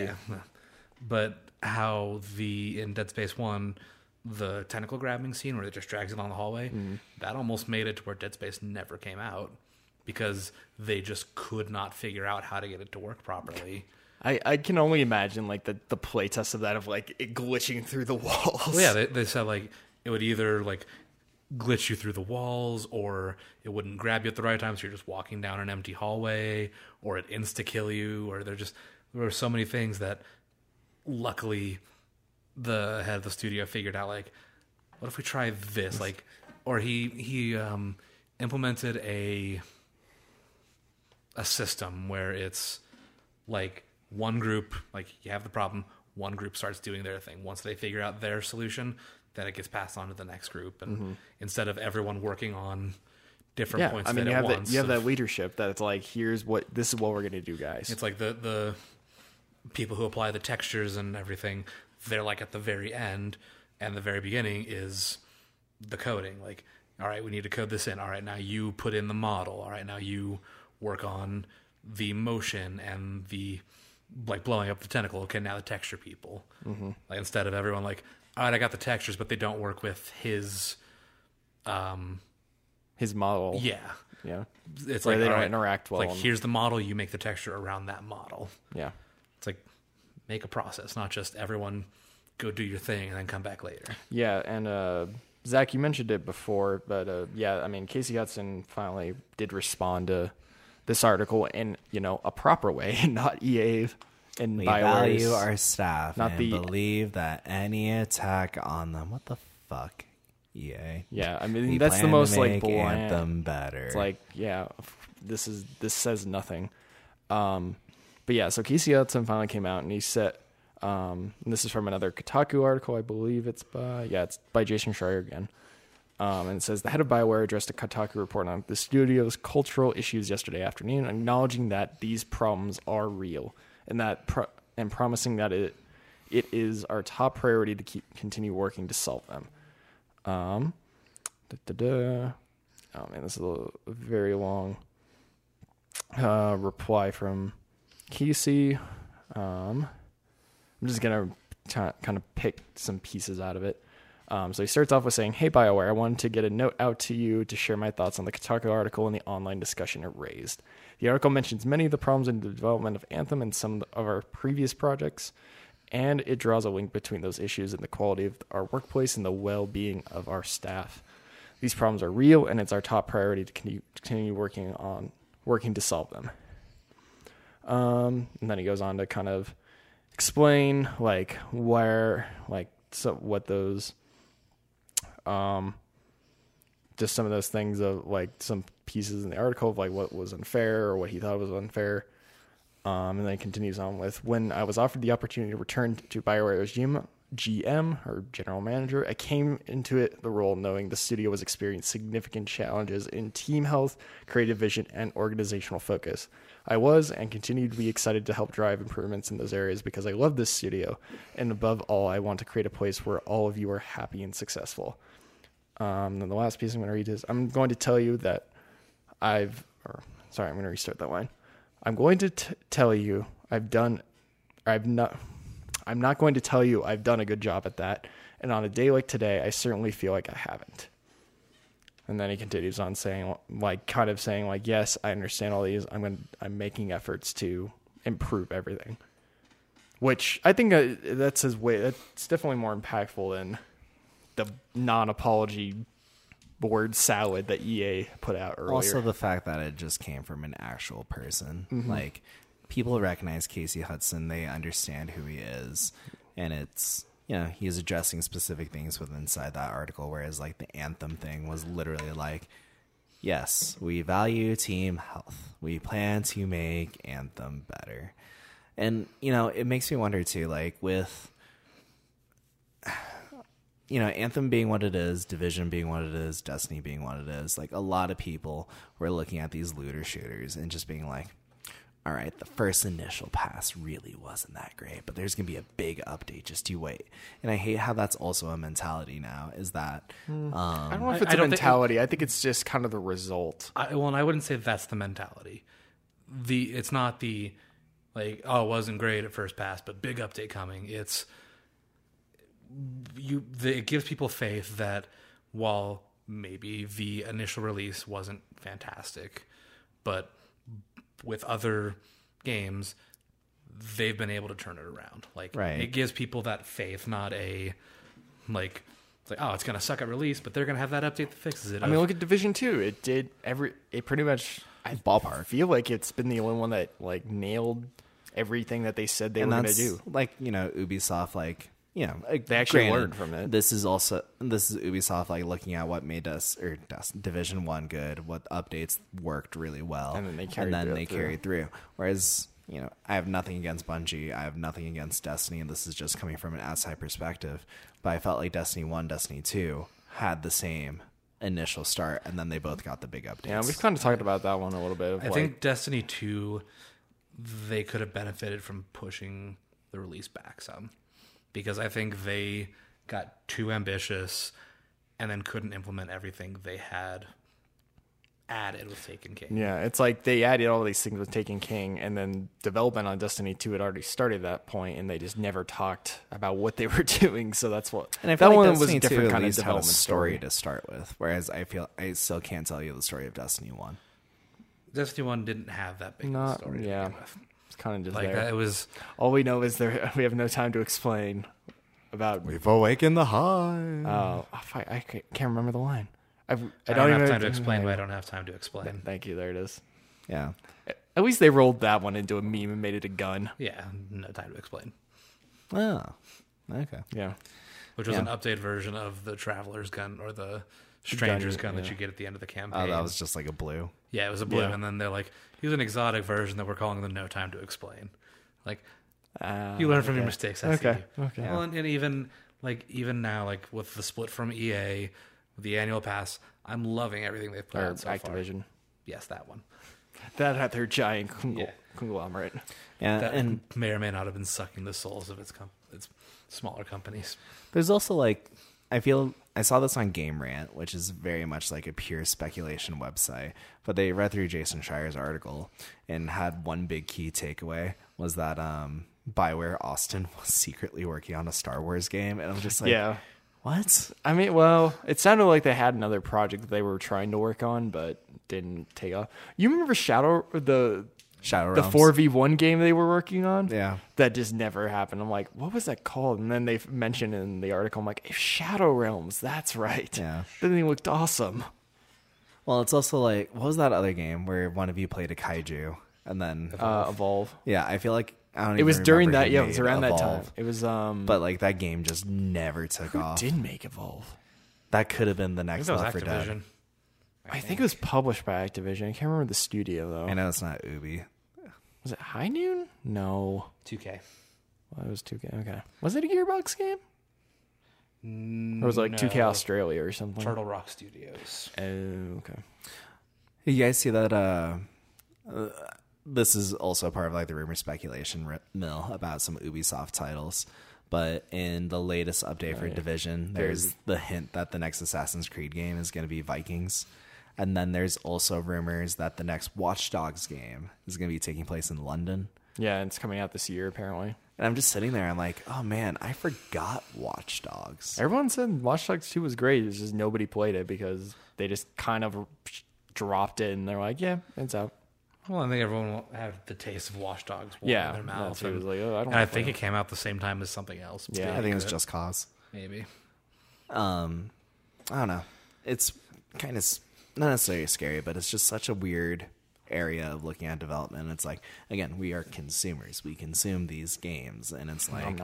but how in Dead Space 1, the tentacle grabbing scene where it just drags it along the hallway, that almost made it to where Dead Space never came out because they just could not figure out how to get it to work properly. I can only imagine like the playtest of that, of like it glitching through the walls. Well, yeah, they said like it would either like glitch you through the walls, or it wouldn't grab you at the right time, so you're just walking down an empty hallway, or it insta-kill you, or there were so many things that luckily the head of the studio figured out, like, what if we try this? Like, or he implemented a system where it's like one group, like you have the problem, one group starts doing their thing. Once they figure out their solution, then it gets passed on to the next group, and instead of everyone working on different points I mean, at once, you have that leadership that it's like, this is what we're going to do, guys. it's like the people who apply the textures and everything, they're like at the very end, and the very beginning is the coding. Like, all right, we need to code this in. All right, now you put in the model. All right, now you work on the motion and the like blowing up the tentacle. Okay, now the texture people. Like, instead of everyone like, all right, I got the textures, but they don't work with his model. Yeah. Yeah. It's Or like, they all don't right, interact well. Like, here's the model, you make the texture around that model. Yeah. It's like, make a process, not just everyone go do your thing and then come back later. Yeah, and Zach, you mentioned it before, but yeah, I mean, Casey Hudson finally did respond to this article in, a proper way, not EA and We BioWare's. value our staff not and the- believe that any attack on them. What the fuck, EA? Yeah, I mean, We that's the plan to most like make bland. Anthem better. It's like, yeah, this says nothing. But yeah, so Casey Hudson finally came out and he said, and this is from another Kotaku article, I believe it's by Jason Schreier again. And it says, the head of BioWare addressed a Kotaku report on the studio's cultural issues yesterday afternoon, acknowledging that these problems are real and and promising that it is our top priority to continue working to solve them. Oh man, this is a very long reply from Casey. I'm just gonna kind of pick some pieces out of it. So he starts off with saying, "Hey, BioWare, I wanted to get a note out to you to share my thoughts on the Kotaku article and the online discussion it raised. The article mentions many of the problems in the development of Anthem and some of our previous projects, and it draws a link between those issues and the quality of our workplace and the well-being of our staff. These problems are real, and it's our top priority to continue working to solve them." And then he goes on to kind of explain what those, just some of those things of like some pieces in the article of like what was unfair or what he thought was unfair. And then he continues on with, "When I was offered the opportunity to return to BioWare as GM or general manager, I came into the role knowing the studio was experiencing significant challenges in team health, creative vision, and organizational focus. I was and continue to be excited to help drive improvements in those areas because I love this studio. And above all, I want to create a place where all of you are happy and successful." Then the last piece I'm going to read is, "I'm going to tell you that I'm going to restart that line. I'm going to tell you I'm not going to tell you I've done a good job at that. And on a day like today, I certainly feel like I haven't." And then he continues on saying, "Yes, I understand all these. I'm making efforts to improve everything." Which I think that's definitely more impactful than the non-apology word salad that EA put out earlier. Also, the fact that it just came from an actual person. Mm-hmm. Like, people recognize Casey Hudson. They understand who he is. And it's, he's addressing specific things within inside that article, whereas, like, the Anthem thing was literally like, yes, we value team health. We plan to make Anthem better. And, it makes me wonder, too, like, with... Anthem being what it is, Division being what it is, Destiny being what it is, like a lot of people were looking at these looter shooters and just being like, all right, the first initial pass really wasn't that great, but there's going to be a big update, just you wait. And I hate how that's also a mentality now, is that... I don't know if it's a mentality. I think it's just kind of the result. I wouldn't say that's the mentality. It's not the, like, oh, it wasn't great at first pass, but big update coming. It's... it gives people faith that while maybe the initial release wasn't fantastic, but with other games, they've been able to turn it around. Like, right. It gives people that faith, not a like, it's like, oh, it's going to suck at release, but they're going to have that update that fixes it. I mean, look at Division 2. It pretty much, ballpark. I feel like it's been the only one that like nailed everything that they said they were going to do. Like, Ubisoft, like, they actually learned from it. This is Ubisoft like looking at what made Division 1 good, what updates worked really well, and then they carried through. Whereas, I have nothing against Bungie, I have nothing against Destiny, and this is just coming from an outside perspective. But I felt like Destiny 1, Destiny 2 had the same initial start, and then they both got the big updates. Yeah, we've kind of talked about that one a little bit. I think Destiny 2, they could have benefited from pushing the release back some. Because I think they got too ambitious and then couldn't implement everything they had added with Taken King. Yeah, it's like they added all these things with Taken King, and then development on Destiny 2 had already started at that point, and they just never talked about what they were doing. So that's what... And I feel that like one Destiny was a different kind of development story to start with, whereas I feel I still can't tell you the story of Destiny 1. Destiny 1 didn't have that big of a story. Yeah. It's kind of just like there. It was... All we know is we have no time to explain about... We've awakened the hive. Oh, I can't remember the line. I don't have time to explain, but I don't have time to explain. Thank you. There it is. Yeah. At least they rolled that one into a meme and made it a gun. Yeah, no time to explain. Oh, okay. Yeah. Which was an updated version of the Traveler's gun or the Stranger's gun that you get at the end of the campaign. Oh, that was just like a blue. Yeah, it was a blue, and then they're like, here's an exotic version that we're calling the No Time to Explain. Like, you learn from your mistakes. I see. Okay. Well, and even now, like with the split from EA, with the annual pass, I'm loving everything they've put out so Activision. far. Yes, that one. That had their giant conglomerate. Yeah, that and may or may not have been sucking the souls of its smaller companies. There's also like, I saw this on Game Rant, which is very much like a pure speculation website, but they read through Jason Schreier's article and had one big key takeaway was that BioWare Austin was secretly working on a Star Wars game, and I'm just like, Yeah. what? I mean, well, it sounded like they had another project that they were trying to work on, but didn't take off. You remember Shadow the Realms. 4v1 game they were working on? Yeah. That just never happened. I'm like, what was that called? And then they mentioned in the article, I'm like, Shadow Realms. That's right. Yeah. That thing looked awesome. Well, it's also like, what was that other game where one of you played a kaiju and then Evolve. yeah, I feel like I don't. It even was during remember that. who Yeah, it was made around that time. Evolve. It was But like that game just never took off. did make Evolve. That could have been the I next think that Left was 4 Dead. Activision. I think it was published by Activision. I can't remember the studio though. I know it's not Ubi. Was it High Noon? No. 2K. Well, it was 2K. Okay. Was it a Gearbox game? Or was it like 2K Australia or something? Turtle Rock Studios. Oh, okay. You guys see that? This is also part of like the rumor speculation mill about some Ubisoft titles. But in the latest update for Division, there's the hint that the next Assassin's Creed game is going to be Vikings. And then there's also rumors that the next Watch Dogs game is going to be taking place in London. Yeah, it's coming out this year apparently. And I'm just sitting there, I'm like, oh man, I forgot Watch Dogs. Everyone said Watch Dogs 2 was great. It's just nobody played it because they just kind of dropped it and they're like, yeah, it's out. Well, I think everyone will have the taste of Watch Dogs in Yeah, their mouth. that's what it was like. Oh, I don't And I wanna think play it came out the same time as something else. Yeah, I think it was Just Cause. Maybe. I don't know. It's kind of not necessarily scary, but it's just such a weird area of looking at development. It's like, again, we are consumers. We consume these games, and it's like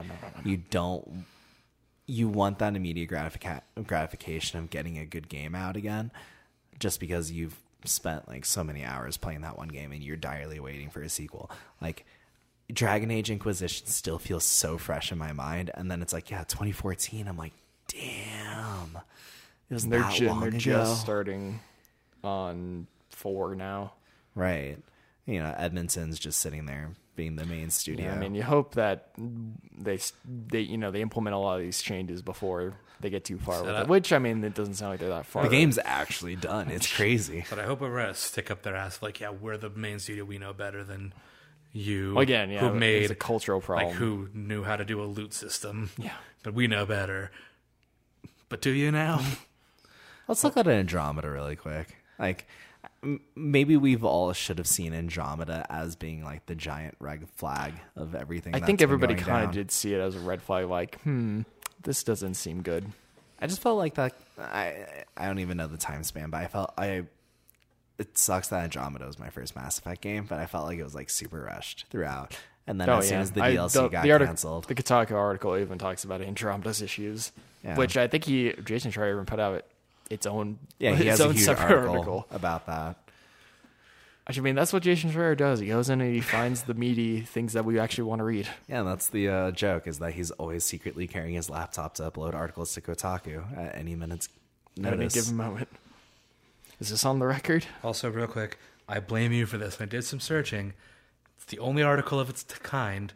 you want that immediate gratification of getting a good game out again, just because you've spent like so many hours playing that one game and you're direly waiting for a sequel. Like Dragon Age Inquisition still feels so fresh in my mind, and then it's like, yeah, 2014. I'm like, damn, it was They're that long ago. just starting on 4 now. Right. You know, Edmonton's just sitting there being the main studio. Yeah, I mean, you hope that they implement a lot of these changes before they get too far with it. Which, I mean, it doesn't sound like they're that far. the game's actually done. It's crazy. But I hope we're going to stick up their ass like, yeah, we're the main studio. We know better than you. Well, again, yeah, who made it's a cultural problem. Like, who knew how to do a loot system. Yeah. But we know better. But do you now? Let's look at Andromeda really quick. Like, maybe we've all should have seen Andromeda as being like the giant red flag of everything. I think everybody kind of did see it as a red flag, like, this doesn't seem good. I just felt like that. I don't even know the time span, but it sucks that Andromeda was my first Mass Effect game, but I felt like it was like super rushed throughout. And then as soon as the DLC got canceled, the Kotaku article even talks about Andromeda's issues, Yeah. which I think Jason Schreier even put out its own. yeah, he its has a own huge separate article about that. I mean, that's what Jason Schreier does. He goes in and he finds the meaty things that we actually want to read. Yeah, that's the joke, is that he's always secretly carrying his laptop to upload articles to Kotaku at any minute's At any notice. given moment. Is this on the record? Also, real quick, I blame you for this. I did some searching. It's the only article of its kind.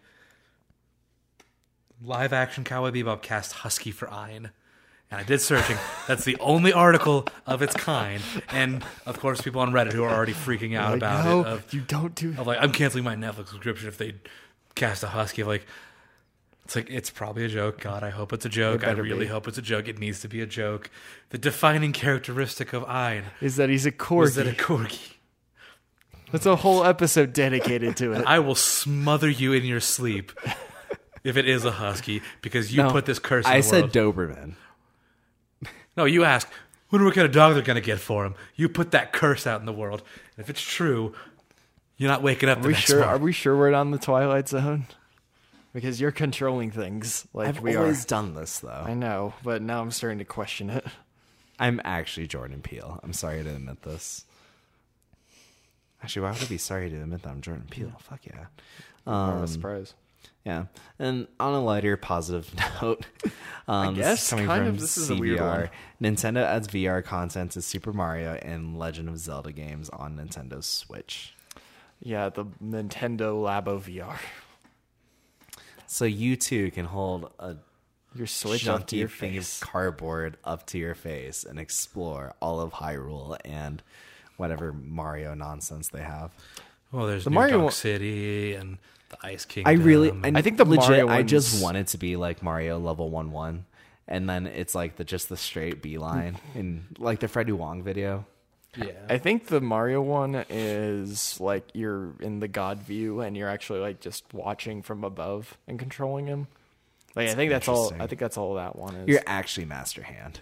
Live action Cowboy Bebop cast Husky for Ein. And I did searching. That's the only article of its kind. And, of course, people on Reddit who are already freaking out about no, it. Of, you don't do of like, I'm canceling my Netflix subscription if they cast a Husky. Like, it's like, it's probably a joke. God, I hope it's a joke. I really hope it's a joke. It needs to be a joke. The defining characteristic of Ein is that he's a corgi. was that a corgi. That's a whole episode dedicated to it. I will smother you in your sleep if it is a husky, because you No, put this curse in I the said world. Doberman. No, you ask, wonder what kind of dog they're going to get for him. You put that curse out in the world. And if it's true, you're not waking up the next Are morning. we sure we're not in the Twilight Zone? Because you're controlling things like I've we always are. done this, though. I know, but now I'm starting to question it. I'm actually Jordan Peele. I'm sorry to admit this. Actually, why would I be sorry to admit that I'm Jordan Peele? Fuck yeah. More of a surprise. Yeah. And on a lighter, positive note, guess, coming kind from of, this is a weird CVR, one. Nintendo adds VR content to Super Mario and Legend of Zelda games on Nintendo Switch. Yeah, the Nintendo Labo VR. So you too can hold a Your Switch up to junky your thing face. of cardboard up to your face and explore all of Hyrule and whatever Mario nonsense they have. Well, there's The New Mario Donk one- City and the Ice I Kingdom. really, and- I think the legit, Mario I just ones- want it to be like Mario level 1-1, and then it's like just the straight beeline in like the Freddie Wong video. yeah. I think the Mario one is like you're in the God view and you're actually like just watching from above and controlling him. Like I think that's all. interesting. I think that's all that one is. You're actually Master Hand.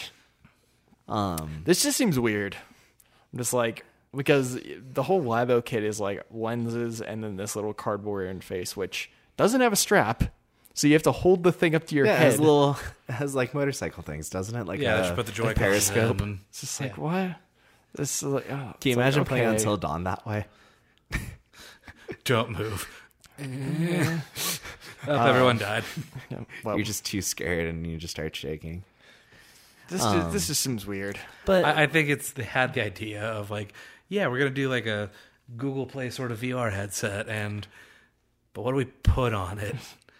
This just seems weird. I'm just like because the whole Labo kit is like lenses and then this little cardboard interface which doesn't have a strap, so you have to hold the thing up to your Yeah, it head. it has like motorcycle things, doesn't it? Like Yeah, a, they should put the a Joy-Cons periscope. in and- It's just like what? This is like. Oh, Can you it's like, imagine playing okay. Until Dawn that way? Don't move. Everyone died. Yeah, well, You're just too scared and you just start shaking. this just seems weird. But I think they had the idea of like, yeah, we're gonna do like a Google Play sort of VR headset, but what do we put on it?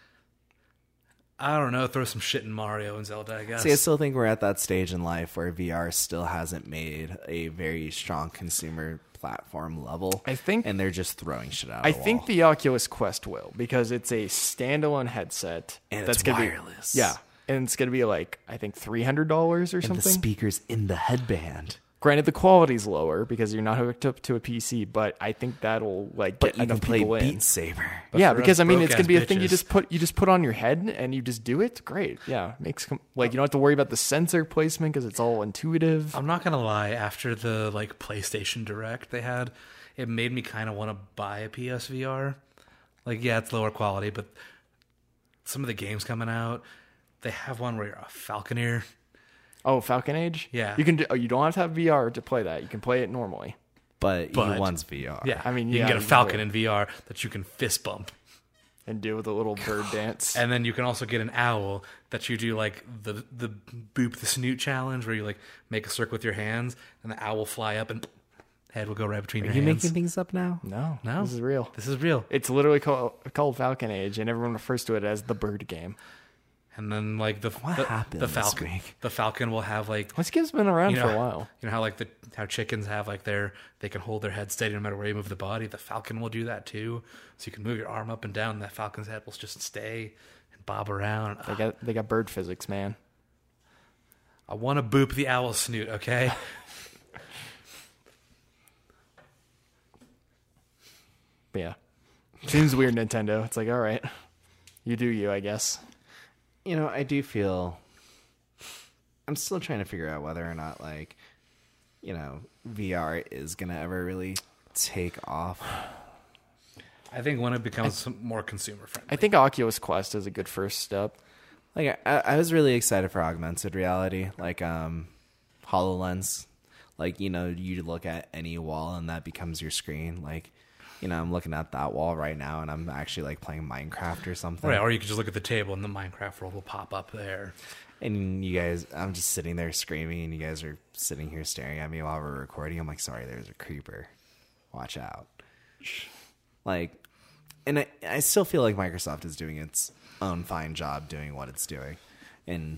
I don't know. Throw some shit in Mario and Zelda, I guess. see, I still think we're at that stage in life where VR still hasn't made a very strong consumer platform level. I think- and they're just throwing shit out. I of the think wall. the Oculus Quest will because it's a standalone headset And that's it's gonna wireless. Be, yeah, and it's gonna be like I think $300 or and the something. speakers in the headband. Granted, the quality's lower because you're not hooked up to a PC, but I think that'll like But get you can enough play people in. Beat Saber. Yeah, for because us I mean it's gonna broke-ass be a thing bitches. you just put on your head and you just do it. Great, yeah, makes like you don't have to worry about the sensor placement because it's all intuitive. I'm not gonna lie. After the like PlayStation Direct they had, it made me kind of want to buy a PSVR. Like, yeah, it's lower quality, but some of the games coming out, they have one where you're a Falconeer. Oh, Falcon Age. Yeah. you can. You don't have to have VR to play that. You can play it normally. But But- you one's VR. Yeah, I mean, you yeah, can get a you Falcon will. in VR that you can fist bump. And do the little bird dance. And then you can also get an owl that you do like the boop the snoot challenge where you like make a circle with your hands and the owl will fly up and head will go right between Are your you hands. making things up now? No, No. this is real. This is real. It's literally called Falcon Age, and everyone refers to it as the bird game. And then like What happened the this falcon week? the falcon will have like This game's been around you know, for a while. You know how like how chickens have like they can hold their head steady no matter where you move the body. The falcon will do that too. So you can move your arm up and down. And that falcon's head will just stay and bob around. They got bird physics, man. I want to boop the owl snoot. Okay. But yeah, seems weird, Nintendo. It's like, all right, you do you, I guess. You know, I do feel I'm still trying to figure out whether or not like, you know, VR is gonna ever really take off. I think when it becomes more consumer friendly. I think Oculus Quest is a good first step. Like I was really excited for augmented reality, like HoloLens. Like, you know, you look at any wall and that becomes your screen. Like, you know, I'm looking at that wall right now and I'm actually like playing Minecraft or something. Right, or you could just look at the table and the Minecraft world will pop up there. And you guys, I'm just sitting there screaming and you guys are sitting here staring at me while we're recording. I'm like, sorry, there's a creeper. Watch out. Like, and I still feel like Microsoft is doing its own fine job doing what it's doing. And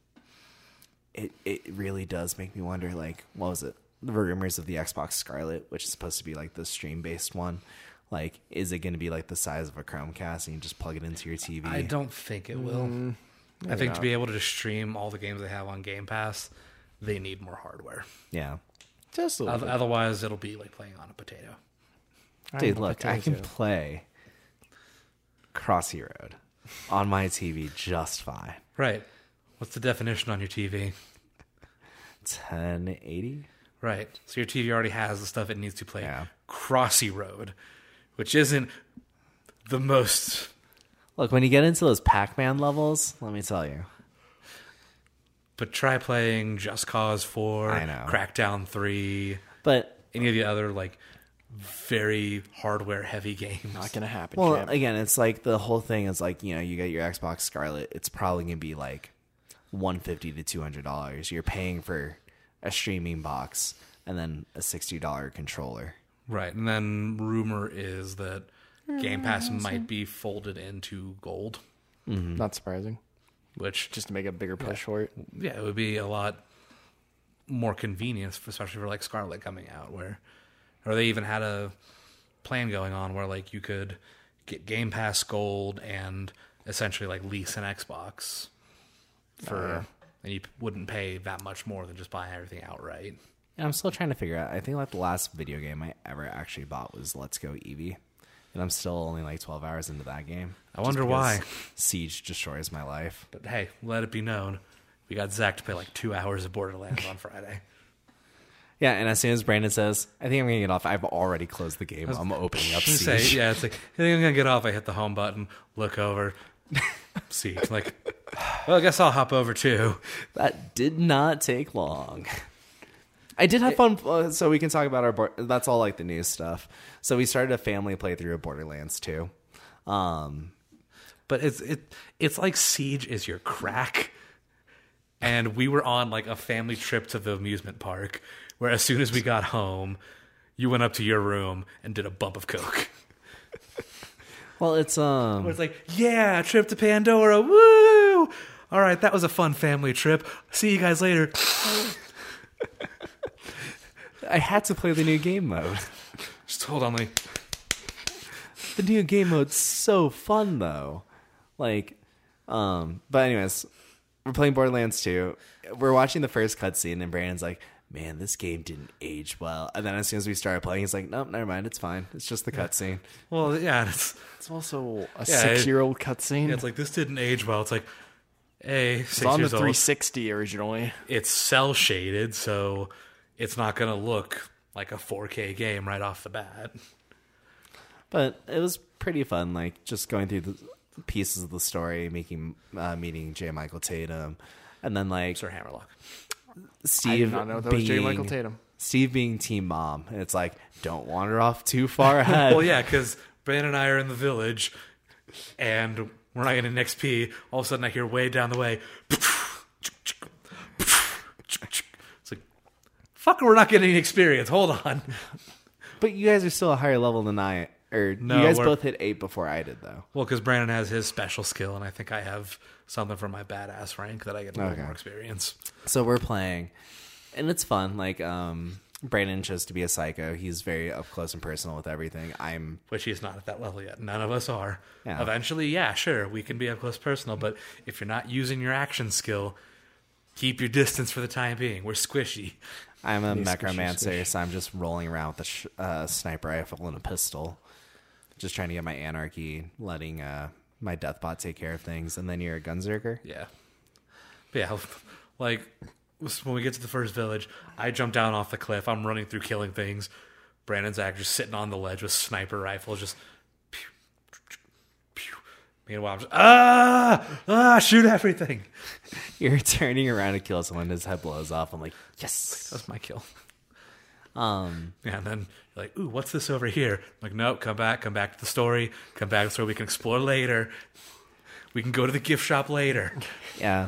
it really does make me wonder, like, what was it? The rumors of the Xbox Scarlet, which is supposed to be like the stream-based one. Like, is it going to be like the size of a Chromecast and you just plug it into your TV? I don't think it will. I think to be able to just stream all the games they have on Game Pass, they need more hardware. Yeah. Just a little bit. Otherwise, it'll be like playing on a potato. Dude, I'm look, a I can potato. play Crossy Road on my TV just fine. Right. What's the definition on your TV? 1080? Right. So your TV already has the stuff it needs to play Yeah. Crossy Road, which isn't the most. Look, when you get into those Pac-Man levels, let me tell you. But try playing Just Cause 4, I know. Crackdown 3, But, any of the other like very hardware heavy games. Not gonna happen. well, champ. again, it's like the whole thing is like, you know, you get your Xbox Scarlet, it's probably going to be like $150 to $200. You're paying for a streaming box and then a $60 controller. Right. And then rumor is that Game Pass might be folded into gold, Not surprising. which Just to make a bigger push for it. yeah, it would be a lot more convenient, especially for like Scarlet coming out, or they even had a plan going on where like you could get Game Pass Gold and essentially like lease an Xbox for, and you wouldn't pay that much more than just buying everything outright. And I'm still trying to figure out. I think like the last video game I ever actually bought was Let's Go Eevee, and I'm still only like 12 hours into that game. I wonder why. Siege destroys my life. But hey, let it be known, we got Zach to play like 2 hours of Borderlands on Friday. Yeah, and as soon as Brandon says, I think I'm going to get off, I've already closed the game. I'm opening up Siege. Say, yeah, it's like, I think I'm going to get off. I hit the home button, look over, Siege. Like, well, I guess I'll hop over too. That did not take long. I did have fun, so we can talk about our... That's all like the news stuff. So we started a family playthrough of Borderlands 2. But it's like Siege is your crack. And we were on like a family trip to the amusement park where as soon as we got home, you went up to your room and did a bump of coke. Well, it's Where it's like, yeah, trip to Pandora, woo! All right, that was a fun family trip. See you guys later. I had to play the new game mode. Just hold on, like, The new game mode's so fun though. Like, but anyways, we're playing Borderlands 2. We're watching the first cutscene, and Brandon's like, man, this game didn't age well. And then as soon as we started playing, he's like, nope, never mind, it's fine. It's just the cutscene. well, yeah, it's also a 6-year-old cutscene. it's like this didn't age well. It's like, hey, It's 6 on the years old. 360 originally. It's cell shaded, so it's not gonna look like a 4K game right off the bat. But it was pretty fun, like just going through the pieces of the story, meeting J. Michael Tatum, and then like Sir Hammerlock. Steve I did not know that was J. Michael Tatum. Steve being Team Mom. And it's like, don't wander off too far ahead. Well, yeah, because Brandon and I are in the village, and we're not getting an XP. All of a sudden, I hear way down the way. It's like, fuck, we're not getting any experience. Hold on. But you guys are still a higher level than I. Or No, you guys we're- both hit 8 before I did, though. Well, because Brandon has his special skill, and I think I have something from my badass rank that I get a little Okay. more experience. So we're playing, and it's fun. Like, Brandon chose to be a psycho. He's very up close and personal with everything. Which he's not at that level yet. None of us are. Yeah. Eventually, yeah, sure, we can be up close personal, but if you're not using your action skill, keep your distance for the time being. We're squishy. I'm a necromancer, so I'm just rolling around with a sniper rifle and a pistol. Just trying to get my anarchy, letting my deathbot take care of things, and then you're a gunzerker? Yeah. But yeah, like, when we get to the first village, I jump down off the cliff. I'm running through killing things. Brandon's just sitting on the ledge with sniper rifles, just pew, pew. Meanwhile, I'm just, shoot everything. You're turning around to kill someone, his head blows off. I'm like, yes! That's my kill. Um, Yeah, and then you're like, ooh, what's this over here? I'm like, nope, come back to the story. Come back to the story. We can explore later. We can go to the gift shop later. yeah.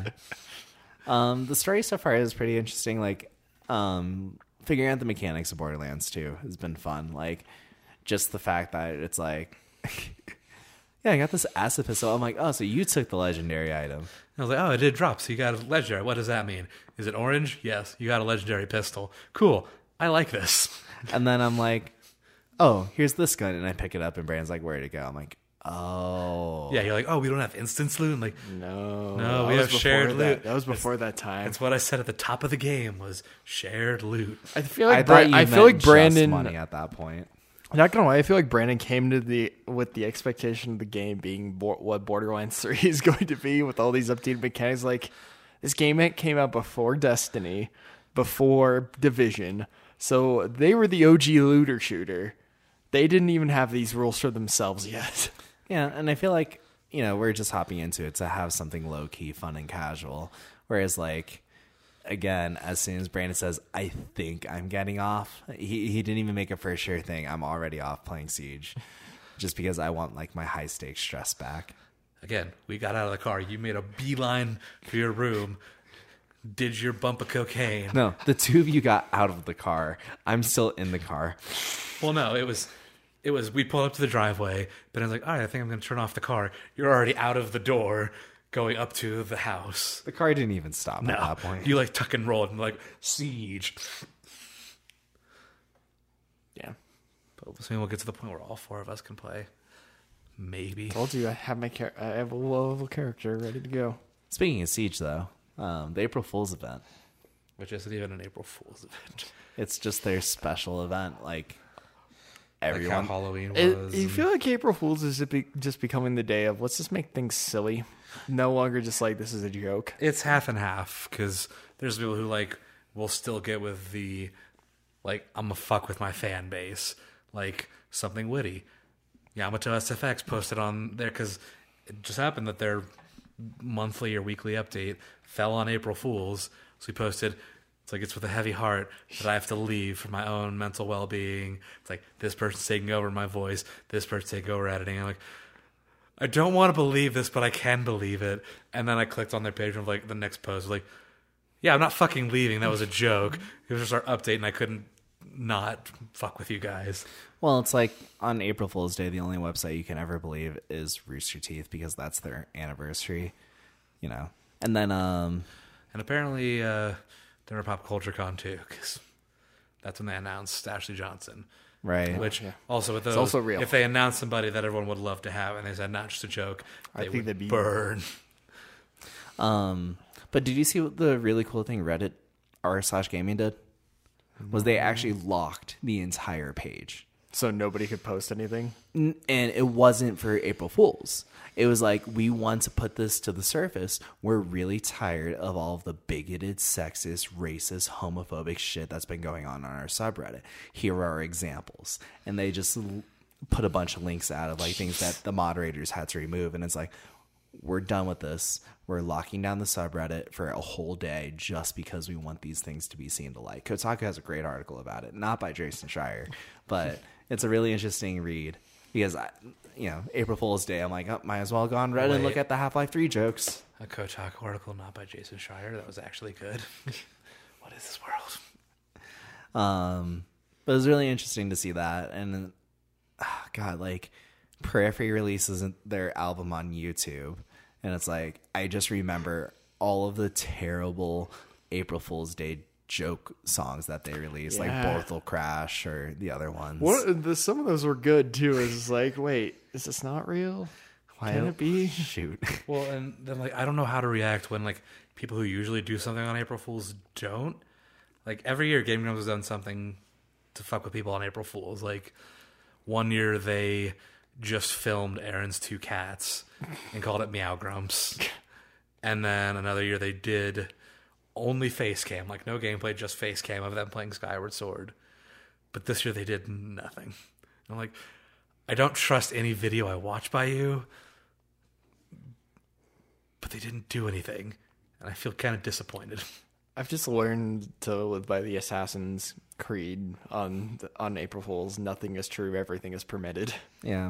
The story so far is pretty interesting. Like, figuring out the mechanics of Borderlands 2 has been fun. Like, just the fact that it's like, yeah, I got this acid pistol. I'm like, oh, so you took the legendary item. I was like, oh, it did drop, so you got a legendary. What does that mean? Is it orange? Yes, you got a legendary pistol. Cool. I like this. And then I'm like, oh, here's this gun. And I pick it up, and Brandon's like, where'd it go? I'm like, oh. Yeah, you're like, oh, we don't have instant loot? And like, No, No, that we was have shared before that. loot. That was before that time. that's what I said at the top of the game was shared loot. I feel I like thought you I feel meant like just Brandon. money at that point. Not gonna lie, I feel like Brandon came to with the expectation of the game being what Borderlands 3 is going to be, with all these updated mechanics. Like, this game came out before Destiny, before Division, so they were the OG looter shooter. They didn't even have these rules for themselves yet. Yeah, and I feel like, we're just hopping into it to have something low-key, fun, and casual. Whereas, like, again, as soon as Brandon says, I think I'm getting off, he didn't even make a for sure thing. I'm already off playing Siege. Just because I want, like, my high-stakes stress back. Again, we got out of the car. You made a beeline for your room. Did your bump of cocaine. No, the two of you got out of the car. I'm still in the car. Well, no, it was we pulled up to the driveway, but I was like, all right, I think I'm going to turn off the car. You're already out of the door going up to the house. The car didn't even stop at that point. You like tuck and roll and like Siege. Yeah. So we'll get to the point where all 4 of us can play. Maybe. Told you I have I have a low-level character ready to go. Speaking of Siege, though, the April Fool's event, Which isn't even an April Fool's event. it's just their special event. Like, Like everyone. how Halloween was. You feel like April Fool's is just becoming the day of let's just make things silly. No longer just like this is a joke. It's half and half, because there's people who, like, will still get with the, like, I'm gonna fuck with my fan base. Like, something witty. Yamato SFX posted on there, because it just happened that their monthly or weekly update fell on April Fool's. So he posted, it's like, it's with a heavy heart that I have to leave for my own mental well-being. It's like, this person's taking over my voice. This person's taking over editing. I'm like, I don't want to believe this, but I can believe it. And then I clicked on their page and like the next post was like, yeah, I'm not fucking leaving. That was a joke. It was just our update and I couldn't not fuck with you guys. Well, it's like on April Fool's Day, the only website you can ever believe is Rooster Teeth because that's their anniversary, you know. And then, And apparently, Denver Pop Culture Con too, because that's when they announced Ashley Johnson. right. Which also with those, also real. if they announced somebody that everyone would love to have, and they said not just a joke, I they think would they'd be- burn. But did you see what the really cool thing Reddit r/gaming did? Was they actually locked the entire page. So nobody could post anything. And it wasn't for April Fools. It was like, we want to put this to the surface. We're really tired of all of the bigoted, sexist, racist, homophobic shit that's been going on our subreddit. Here are examples. And they just put a bunch of links out of like things that the moderators had to remove. And it's like, we're done with this. We're locking down the subreddit for a whole day just because we want these things to be seen to light. Kotaku has a great article about it. Not by Jason Schreier, but it's a really interesting read. Because, April Fool's Day, I'm like, oh, might as well go on Reddit and look Wait. at the Half-Life 3 jokes. A Kotaku article not by Jason Schreier. That was actually good. What is this world? But it was really interesting to see that. And, God, like, Periphery releases their album on YouTube. And it's like, I just remember all of the terrible April Fool's Day joke songs that they released, like Yeah. Both Will Crash or the other ones. Some of those were good too. It's like, wait, is this not real? Can it be? Shoot. Well, and then like I don't know how to react when like people who usually do something on April Fools don't. Like every year, Game Grumps has done something to fuck with people on April Fools. Like one year they just filmed Aaron's 2 cats and called it Meow Grumps, and then another year they did only face cam, like no gameplay, just face cam of them playing Skyward Sword. But this year they did nothing. I'm like, I don't trust any video I watch by you, but they didn't do anything, and I feel kind of disappointed. I've just learned to live by the Assassin's Creed on April Fools. Nothing is true. Everything is permitted. Yeah.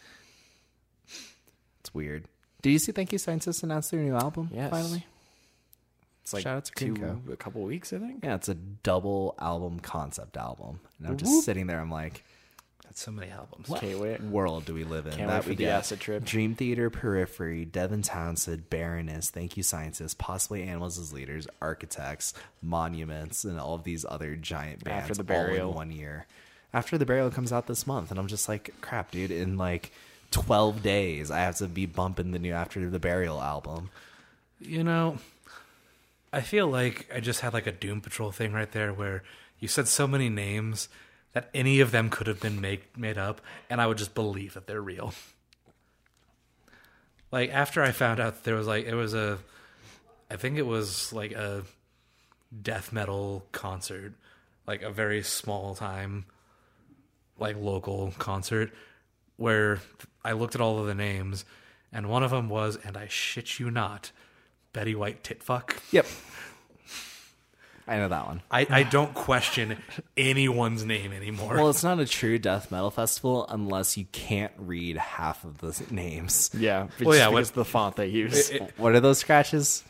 It's weird. Did you see Thank You Scientists announce their new album Yes. finally? It's like Shout out to Kunko. a couple weeks, I think. Yeah, it's a double album concept album. And I'm just sitting there, I'm like, That's so many albums. Can't wait. world do we live in? Can't that wait for we the get acid trip. Dream Theater, Periphery, Devin Townsend, Baroness, Thank You Scientists, possibly Animals as Leaders, Architects, Monuments, and all of these other giant bands After the all Burial. in 1 year. After the Burial comes out this month, and I'm just like, crap, dude, in like 12 days, I have to be bumping the new After the Burial album. You know, I feel like I just had like a Doom Patrol thing right there where you said so many names that any of them could have been made up, and I would just believe that they're real. Like, after I found out that there was like, I think it was like a death metal concert, like a very small time, like local concert, where I looked at all of the names, and one of them was, and I shit you not, Betty White Titfuck. Yep. I know that one. I don't question anyone's name anymore. Well, it's not a true death metal festival unless you can't read half of the names. Yeah. Well, yeah, because the font they use. What are those scratches?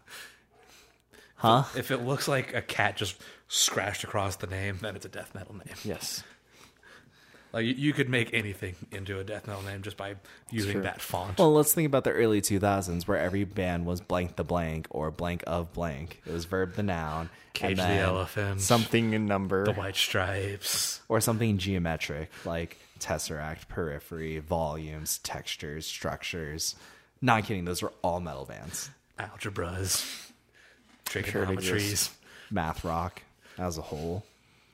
Huh? If it looks like a cat just scratched across the name, then it's a death metal name. Yes. Like you could make anything into a death metal name just by using true. that font. Well, let's think about the early 2000s where every band was blank the blank or blank of blank. It was verb the noun. Cage and the then- Elephant, Something in number. the White Stripes. Or something geometric like tesseract, periphery, volumes, textures, structures. Not kidding, those were all metal bands. Algebras, Sure it trigonometries. exists. Math rock as a whole.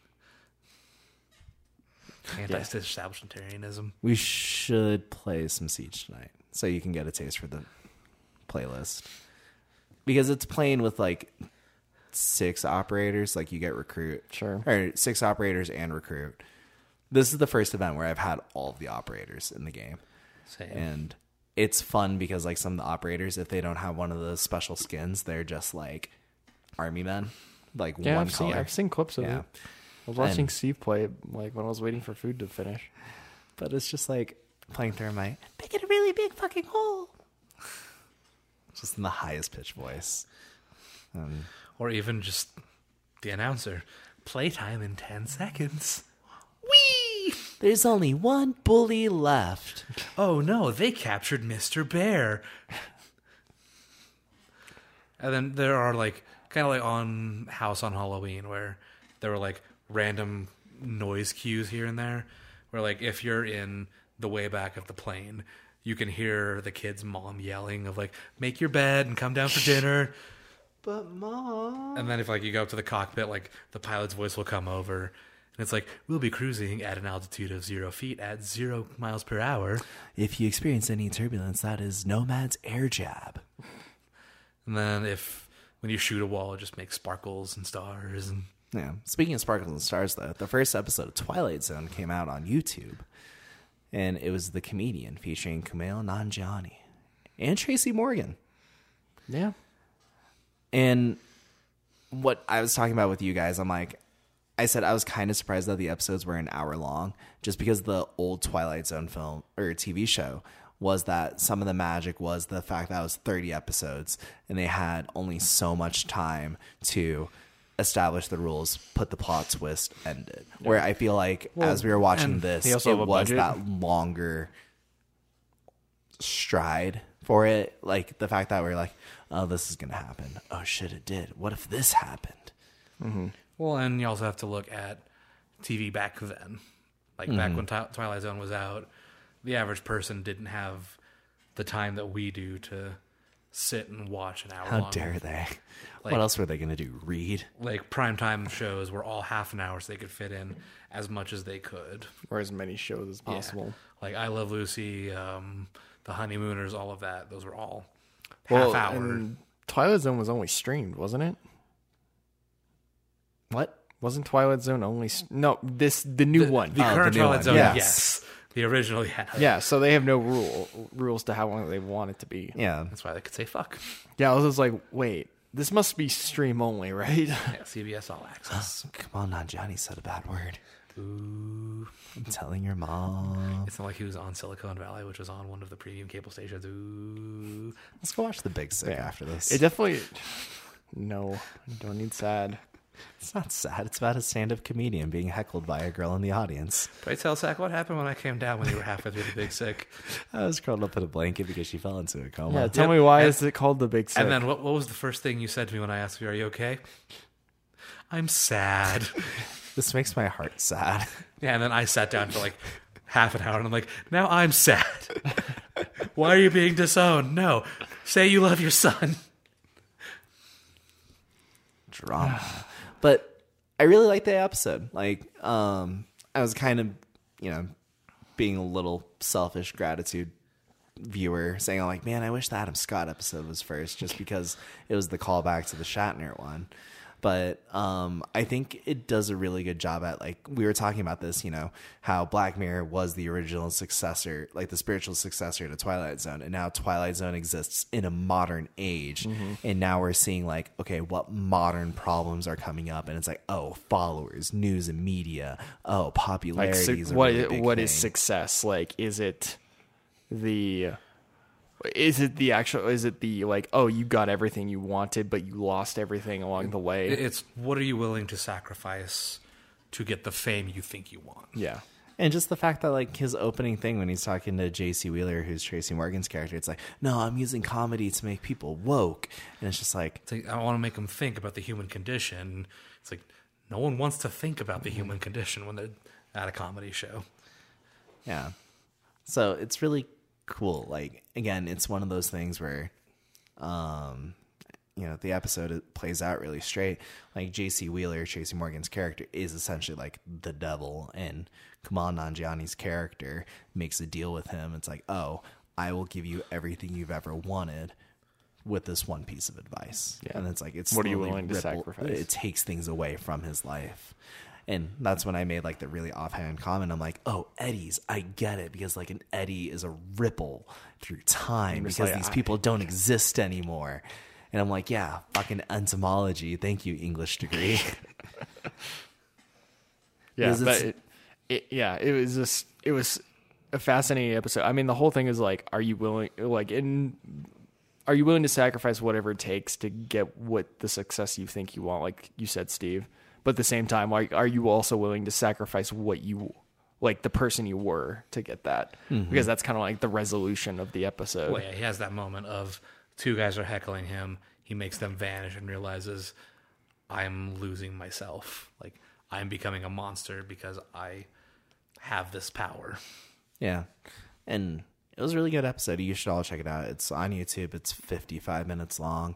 Anti-establishmentarianism. We should play some Siege tonight so you can get a taste for the playlist. Because it's playing with like 6 operators, like you get recruit. Sure. Or 6 operators and recruit. This is the first event where I've had all of the operators in the game. Same. And it's fun because like some of the operators, if they don't have one of the special skins, they're just like army men. Like Yeah, one I've color. seen clips of Yeah. it. I was watching And- Steve play it, like when I was waiting for food to finish. But it's just like playing Thermite. Making a really big fucking hole. Just in the highest pitch voice. Or even just the announcer. Playtime in 10 seconds. Whee! There's only one bully left. Oh no, they captured Mr. Bear. And then there are like, kind of like on House on Halloween, where there were like random noise cues here and there. Where like if you're in the way back of the plane, you can hear the kid's mom yelling of like, make your bed and come down for dinner. But Mom. And then if like you go up to the cockpit, like the pilot's voice will come over, and it's like, we'll be cruising at an altitude of 0 feet at 0 miles per hour. If you experience any turbulence, that is Nomad's air jab. And then when you shoot a wall, it just makes sparkles and stars. And Yeah. Speaking of sparkles and stars, though, the first episode of Twilight Zone came out on YouTube. And it was The Comedian featuring Kumail Nanjiani and Tracy Morgan. Yeah. And what I was talking about with you guys, I said I was kind of surprised that the episodes were an hour long, just because the old Twilight Zone film or TV show was that some of the magic was the fact that it was 30 episodes and they had only so much time to establish the rules, put the plot twist, end it. Where I feel like as we were watching and this, they also have it a was budget. that longer stride for it. Like the fact that we're like, oh, this is going to happen. Oh, shit, it did. What if this happened? well, and you also have to look at TV back then. Like back when Twilight Zone was out, the average person didn't have the time that we do to sit and watch an hour How long. dare they? Like- What else were they going to do? Read? Like primetime shows were all half an hour, so they could fit in as much as they could. Or as many shows as Yeah. possible. Like I Love Lucy, The Honeymooners, all of that. Those were all Well, half hour. and Twilight Zone was only streamed, wasn't it? What? Wasn't Twilight Zone only? No, the new one. The current the new Twilight one, Zone, yes. yes. The original, yeah. Yeah, so they have no rules to how long they want it to be. Yeah. That's why they could say fuck. Yeah, I was just like, wait, this must be stream only, right? Yeah, CBS All Access. Come on, now, Johnny said a bad word. Ooh. I'm telling your mom. It's not like he was on Silicon Valley, which was on one of the premium cable stations. Ooh. Let's go watch The Big Sick Yeah. after this. It definitely. No, don't need sad. It's not sad. It's about a stand-up comedian being heckled by a girl in the audience. Pray tell, Zach, what happened when I came down when you were halfway through The Big Sick? I was curled up in a blanket because she fell into a coma. Yeah, tell Yep. me why And- is it called the Big Sick? And then what was the first thing you said to me when I asked you, are you okay? I'm sad. This makes my heart sad. Yeah, and then I sat down for like half an hour and I'm like, now I'm sad. Why are you being disowned? No. Say you love your son. Drama. But I really liked the episode. Like, I was kind of, being a little selfish gratitude viewer, saying, like, man, I wish the Adam Scott episode was first, just because it was the callback to the Shatner one. But I think it does a really good job at, like, we were talking about this, how Black Mirror was the original successor, like the spiritual successor to Twilight Zone. And now Twilight Zone exists in a modern age. And now we're seeing, like, okay, what modern problems are coming up? And it's like, oh, followers, news and media. Oh, popularity like, is a what really big what thing. is success? Like, is it the like, oh, you got everything you wanted, but you lost everything along the way? It's what are you willing to sacrifice to get the fame you think you want? Yeah. And just the fact that like his opening thing when he's talking to JC Wheeler, who's Tracy Morgan's character, it's like, no, I'm using comedy to make people woke. And it's just like, I want to make them think about the human condition. It's like, no one wants to think about the human condition when they're at a comedy show. yeah. So it's really cool. Like, again, it's one of those things where, the episode it plays out really straight. Like JC Wheeler, Tracy Morgan's character, is essentially like the devil, and Kumail Nanjiani's character makes a deal with him. It's like, oh, I will give you everything you've ever wanted with this one piece of advice. Yeah. And it's like, it's what are you slowly willing to sacrifice? It takes things away from his life. And that's when I made like the really offhand comment. I'm like, oh, eddies, I get it, because like an eddy is a ripple through time because like, these people don't exist anymore. And I'm like, yeah, fucking entomology. Thank you, English degree. Yeah, Because but it was a fascinating episode. I mean, the whole thing is like, are you willing to sacrifice whatever it takes to get what the success you think you want, like you said, Steve? But at the same time, like, are you also willing to sacrifice what you, like, the person you were to get that? Mm-hmm. Because that's kind of like the resolution of the episode. Well, yeah, he has that moment of two guys are heckling him. He makes them vanish and realizes, I'm losing myself. Like, I'm becoming a monster because I have this power. Yeah. And it was a really good episode. You should all check it out. It's on YouTube. It's 55 minutes long.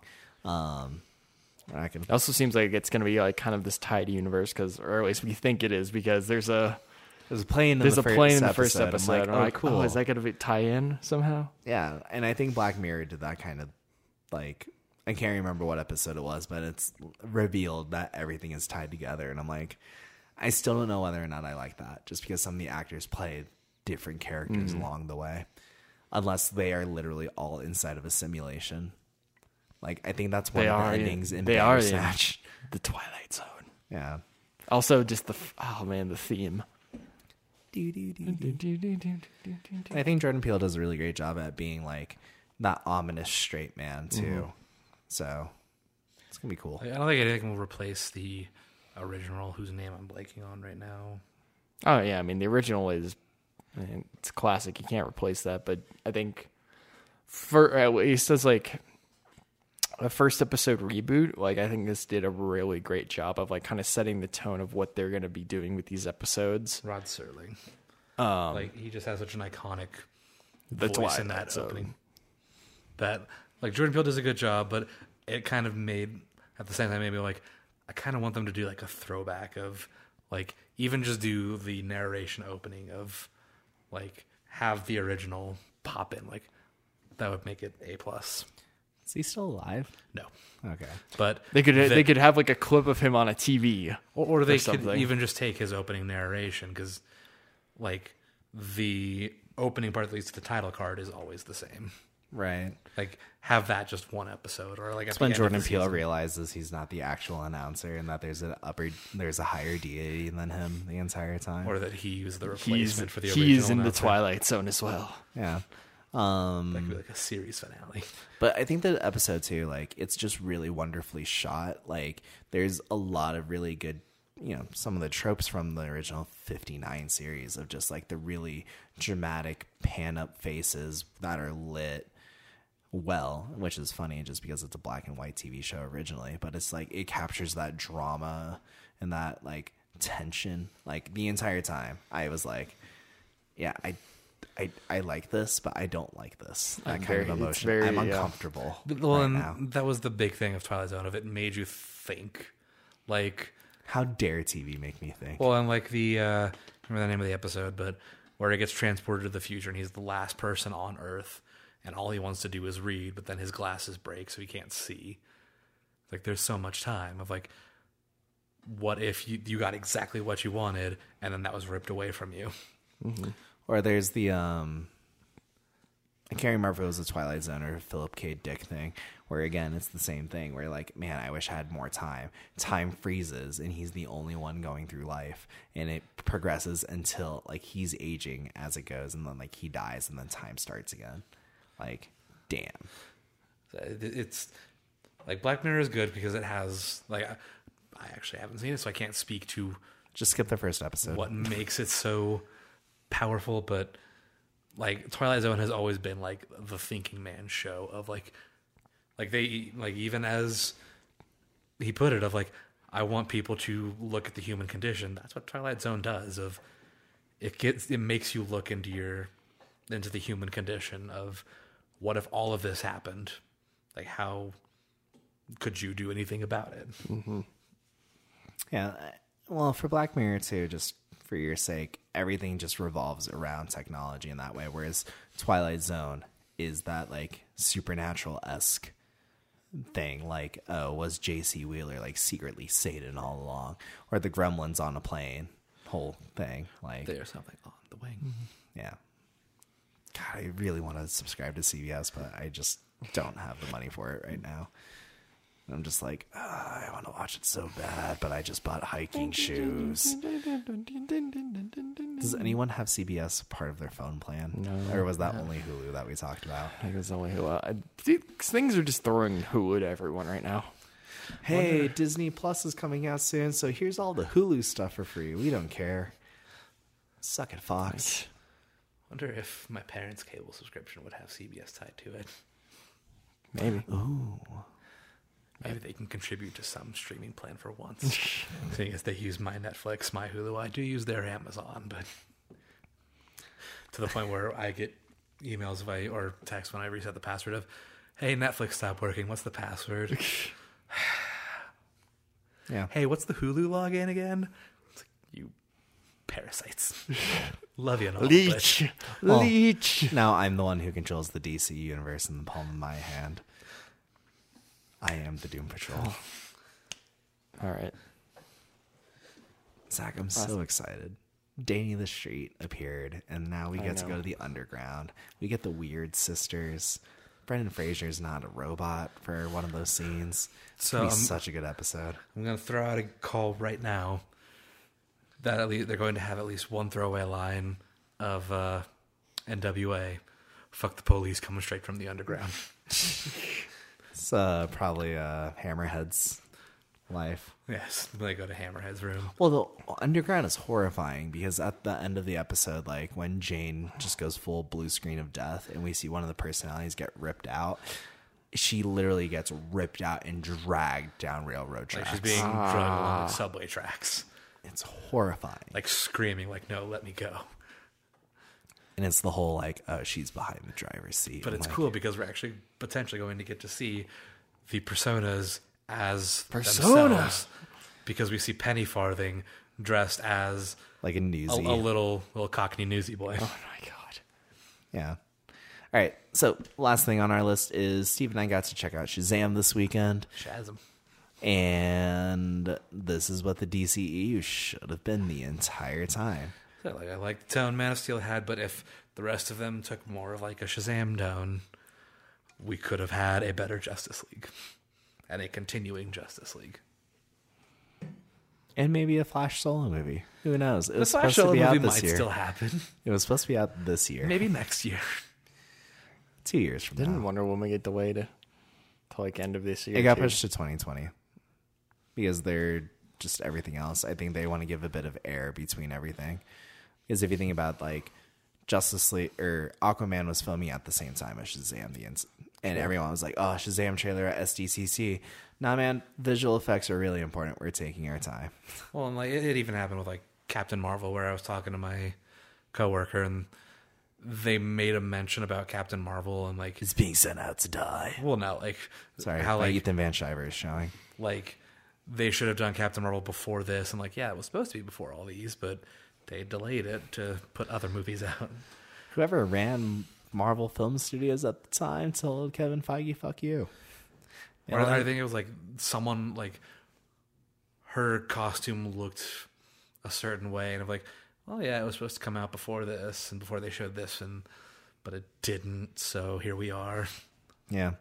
It also seems like it's going to be like kind of this tied universe, or at least we think it is, because there's a plane in the first episode. I'm like, cool. Oh, is that going to tie in somehow? Yeah, and I think Black Mirror did that kind of, like, I can't remember what episode it was, but it's revealed that everything is tied together, and I'm like, I still don't know whether or not I like that, just because some of the actors played different characters along the way, unless they are literally all inside of a simulation. Like, I think that's one of the endings in Bandersnatch. The Twilight Zone. Yeah. Also, just the theme. I think Jordan Peele does a really great job at being like that ominous straight man too. So it's gonna be cool. I don't think anything will replace the original, whose name I'm blanking on right now. Oh yeah, I mean the original it's a classic. You can't replace that. But I think for at least as like a first episode reboot, like I think this did a really great job of like kind of setting the tone of what they're going to be doing with these episodes. Rod Serling, like he just has such an iconic voice in that opening. That like Jordan Peele does a good job, but it kind of made at the same time maybe like I kind of want them to do like a throwback of like even just do the narration opening of like have the original pop in, like that would make it A+. Is he still alive? No. Okay. But they could have like a clip of him on a TV, or they could even just take his opening narration, because like the opening part that leads to the title card is always the same. Right. Like have that just one episode, or like it's when Jordan Peele realizes he's not the actual announcer and that there's a higher deity than him the entire time, or that he was the replacement for the original. He's in announcer. the Twilight Zone as well. Yeah. That could be like a series finale. But I think the episode too, like it's just really wonderfully shot. Like there's a lot of really good, some of the tropes from the original 59 series of just like the really dramatic pan up faces that are lit well, which is funny just because it's a black and white TV show originally, but it's like it captures that drama and that like tension like the entire time. I was like, yeah, I like this, but I don't like this. That kind of emotion. I'm uncomfortable. Well, and that was the big thing of Twilight Zone. Of it made you think, like, how dare TV make me think? Well, and like the I remember the name of the episode, but where he gets transported to the future and he's the last person on Earth, and all he wants to do is read, but then his glasses break so he can't see. Like, there's so much time of like, what if you got exactly what you wanted, and then that was ripped away from you? Mm-hmm. Or there's the I can't remember if it was the Twilight Zone or Philip K. Dick thing, where again it's the same thing where like, man, I wish I had more time. Time freezes and he's the only one going through life, and it progresses until like he's aging as it goes, and then like he dies and then time starts again. Like, damn. It's like Black Mirror is good because it has like I actually haven't seen it, so I can't speak to just skip the first episode. What makes it so powerful, but like Twilight Zone has always been like the thinking man show of like they like, even as he put it, of like, I want people to look at the human condition. That's what Twilight Zone does. Of it makes you look into the human condition of, what if all of this happened? Like, how could you do anything about it? Mm-hmm. Yeah. Well, for Black Mirror too, just for your sake, everything just revolves around technology in that way. Whereas Twilight Zone is that like supernatural-esque thing. Like, oh, was JC Wheeler like secretly Satan all along? Or the gremlins on a plane whole thing. Like, There's something on the wing. yeah. God, I really want to subscribe to CBS, but I just don't have the money for it right now. And I'm just like, I want to watch it so bad, but I just bought hiking shoes. Does anyone have CBS part of their phone plan? No. Or was that only Hulu that we talked about? I think it's only Hulu. Things are just throwing Hulu to everyone right now. Hey, Disney Plus is coming out soon, so here's all the Hulu stuff for free. We don't care. Suck it, Fox. Wonder if my parents' cable subscription would have CBS tied to it. Maybe. Ooh. Maybe they can contribute to some streaming plan for once. Seeing as they use my Netflix, my Hulu, I do use their Amazon, but to the point where I get emails or text when I reset the password of, hey, Netflix stopped working. What's the password? Yeah. Hey, what's the Hulu login again? It's like, you parasites. Love you and all. Leech. Well, Leech. Now I'm the one who controls the DC universe in the palm of my hand. I am the Doom Patrol. All right. Zach, I'm so excited. Danny the Street appeared, and now we get to go to the underground. We get the Weird Sisters. Brendan Fraser's not a robot for one of those scenes. It's going to be such a good episode. I'm going to throw out a call right now that at least they're going to have at least one throwaway line of NWA. Fuck the police, coming straight from the underground. It's probably Hammerhead's life. Yes, they go to Hammerhead's room. Well, the underground is horrifying because at the end of the episode, like when Jane just goes full blue screen of death and we see one of the personalities get ripped out, she literally gets ripped out and dragged down railroad tracks. Like she's being dragged along the subway tracks. It's horrifying. Like screaming, like, no, let me go. And it's the whole like, oh, she's behind the driver's seat. But it's cool because we're actually potentially going to get to see the personas as themselves, because we see Penny Farthing dressed as like a newsie, a little Cockney newsie boy. Oh my god. Yeah. All right. So last thing on our list is Steve and I got to check out Shazam this weekend. Shazam. And this is what the DCEU should have been the entire time. So, like, I like the tone Man of Steel had, but if the rest of them took more of like a Shazam tone, we could have had a better Justice League and a continuing Justice League. And maybe a Flash solo movie. Who knows? It was The Flash supposed to solo be out movie this might year. still happen. It was supposed to be out this year. Maybe next year. 2 years from Didn't now. Wonder Woman get delayed to like end of this year? It got too? pushed to 2020 because they're just everything else. I think they want to give a bit of air between everything. Because if you think about like Justice League or Aquaman was filming at the same time as Shazam, and everyone was like, "Oh, Shazam trailer at SDCC." Nah, man, visual effects are really important. We're taking our time. Well, and like it even happened with like Captain Marvel, where I was talking to my coworker and they made a mention about Captain Marvel and like It's being sent out to die. well, no, like Sorry, how like Ethan Van Sciver is showing. like they should have done Captain Marvel before this, and like yeah, it was supposed to be before all these, but they delayed it to put other movies out. Whoever ran Marvel Film Studios at the time told Kevin Feige, "Fuck you." Or I think it was like someone like her costume looked a certain way, and I'm like, oh yeah, it was supposed to come out before this and before they showed this, but it didn't. So here we are. Yeah.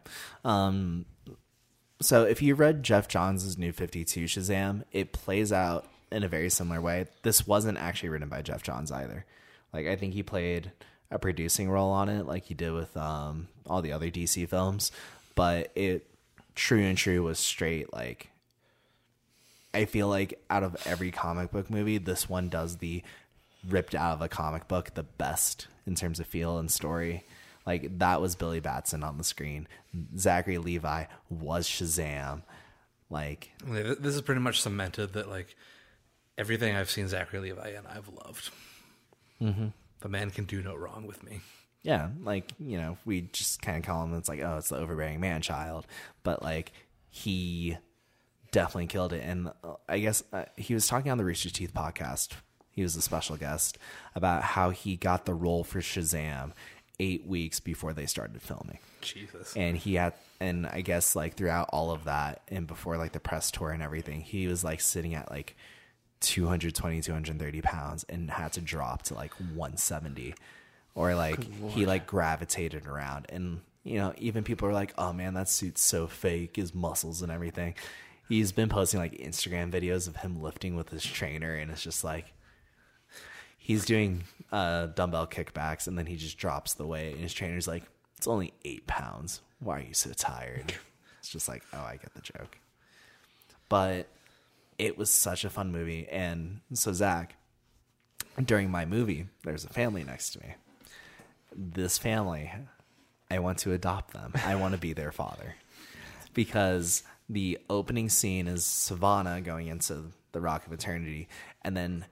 So if you read Jeff Johns' New 52 Shazam, it plays out in a very similar way. This wasn't actually written by Jeff Johns either. Like, I think he played a producing role on it like he did with all the other DC films. But it, true and true, was straight, like, I feel like out of every comic book movie, this one does the ripped out of a comic book the best in terms of feel and story. Like, that was Billy Batson on the screen. Zachary Levi was Shazam. Like, This is pretty much cemented that, like, everything I've seen Zachary Levi in, I've loved. Mm-hmm. The man can do no wrong with me. yeah, like, you know, we just kind of call him, it's like, oh, it's the overbearing man-child. But, like, he definitely killed it. And I guess he was talking on the Rooster Teeth podcast. He was a special guest about how he got the role for Shazam 8 weeks before they started filming. Jesus. And and I guess like throughout all of that and before like the press tour and everything, he was like sitting at like 220, 230 pounds and had to drop to like 170, or like he like gravitated around. And, you know, even people are like, oh man, that suit's so fake, his muscles and everything. He's been posting like Instagram videos of him lifting with his trainer, and it's just like, he's doing dumbbell kickbacks, and then he just drops the weight, and his trainer's like, it's only 8 pounds. Why are you so tired? It's just like, oh, I get the joke. But it was such a fun movie. And so, Zach, during my movie, there's a family next to me. This family, I want to adopt them. I want to be their father. Because the opening scene is Savannah going into the Rock of Eternity, and then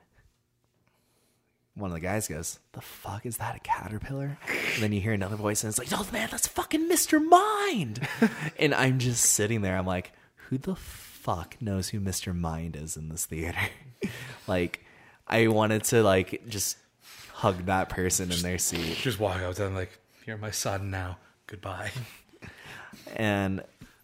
one of the guys goes, the fuck is that, a caterpillar? And then you hear another voice, and it's like, oh man, that's fucking Mr. Mind. And I'm just sitting there, I'm like, who the fuck knows who Mr. Mind is in this theater? Like, I wanted to like just hug that person in their seat. Just walk out to them like, you're my son now. Goodbye. And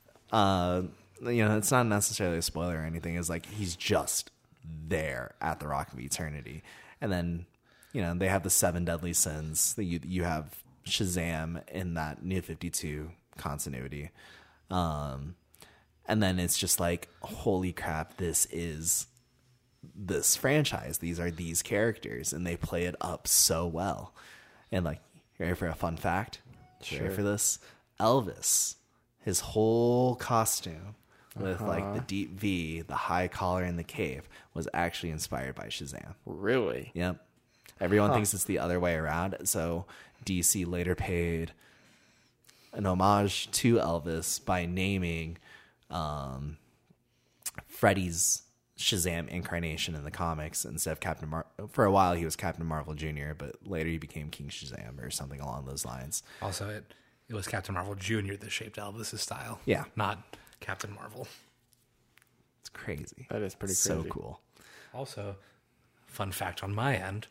you know, it's not necessarily a spoiler or anything. It's like he's just there at the Rock of Eternity. And then, you know, they have the 7 deadly sins. You have Shazam in that New 52 continuity. And then it's just like, holy crap, this is this franchise. These are these characters, and they play it up so well. And like, you ready for a fun fact? You ready for this? Elvis, his whole costume with like the deep V, the high collar, and the cape was actually inspired by Shazam. Really? Yep. Everyone thinks it's the other way around. So DC later paid an homage to Elvis by naming Freddy's Shazam incarnation in the comics instead of Captain Marvel. For a while, he was Captain Marvel Jr., but later he became King Shazam or something along those lines. Also, it was Captain Marvel Jr. that shaped Elvis' style. Yeah. Not Captain Marvel. It's crazy. That is pretty so crazy. cool. Also, fun fact on my end,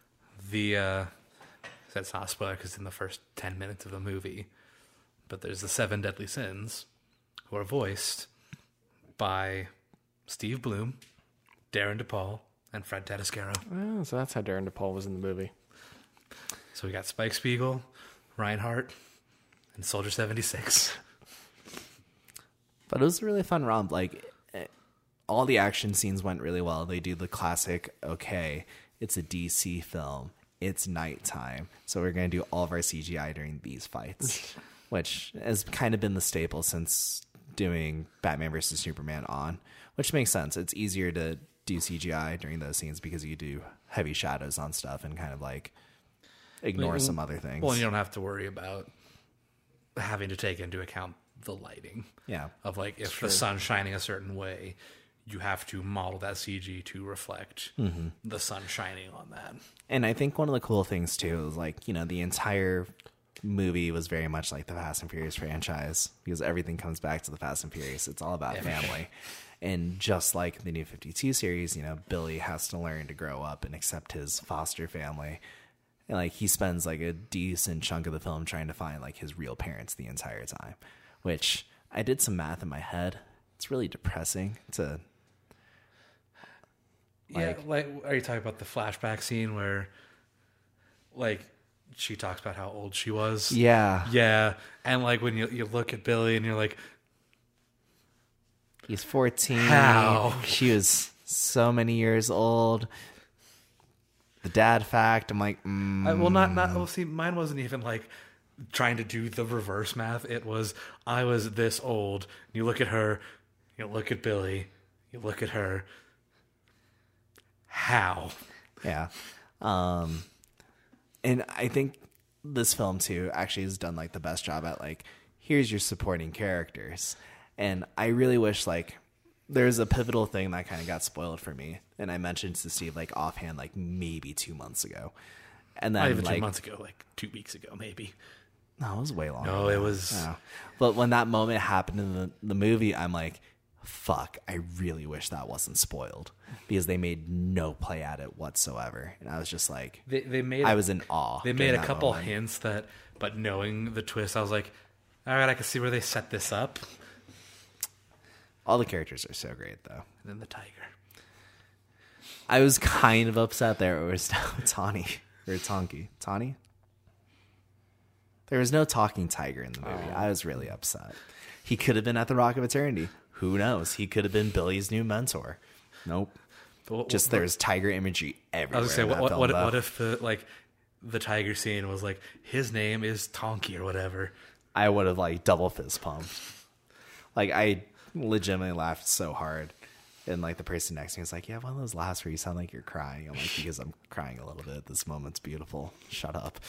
that's not a spoiler because it's in the first 10 minutes of the movie, but there's the 7 deadly sins who are voiced by Steve Bloom, Darren DePaul, and Fred Tatasciaro. Oh, so that's how Darren DePaul was in the movie. So we got Spike Spiegel, Reinhardt, and Soldier 76. But it was a really fun romp. Like, all the action scenes went really well. They do the classic, okay, it's a DC film, it's nighttime, so we're going to do all of our CGI during these fights, which has kind of been the staple since doing Batman versus Superman on, which makes sense. It's easier to do CGI during those scenes because you do heavy shadows on stuff and kind of like ignore some other things. Well, you don't have to worry about having to take into account the lighting. Yeah. Of like, if the sun's shining a certain way, you have to model that CG to reflect the sun shining on that. And I think one of the cool things too is like, you know, the entire movie was very much like the Fast and Furious franchise because everything comes back to the Fast and Furious. It's all about family. And just like the New 52 series, you know, Billy has to learn to grow up and accept his foster family. And like he spends like a decent chunk of the film trying to find like his real parents the entire time, which I did some math in my head. It's really depressing to like, are you talking about the flashback scene where like she talks about how old she was? Yeah. And like when you look at Billy and you're like, he's 14. How? She was so many years old. The dad fact, I'm like, well, see, mine wasn't even like trying to do the reverse math. It was, I was this old. You look at her, you look at Billy, you look at her. How? Yeah. And I think this film too actually has done like the best job at like, here's your supporting characters. And I really wish like there's a pivotal thing that kind of got spoiled for me. And I mentioned to Steve like offhand, like maybe 2 months ago. And then Not even like 2 months ago, like 2 weeks ago, maybe. no, it was way longer. No, it was. Yeah. But when that moment happened in the movie, I'm like, fuck, I really wish that wasn't spoiled because they made no play at it whatsoever. And I was just like, They made. I was in awe. They during made a that couple moment. hints that, but knowing the twist, I was like, all right, I can see where they set this up. All the characters are so great though. And then the tiger. I was kind of upset there. It was Tawny or Tawny. There was no talking tiger in the movie. I was really upset. He could have been at the Rock of Eternity. Who knows? He could have been Billy's new mentor. Nope. Just there's tiger imagery everywhere. I was gonna in say, that film, though. what if the tiger scene was like his name is Tonky or whatever? I would have like double fist pumped. Like I legitimately laughed so hard. And like the person next to me was like, "Yeah, one of those laughs where you sound like you're crying." I'm like, "Because I'm crying a little bit. This moment's beautiful. Shut up."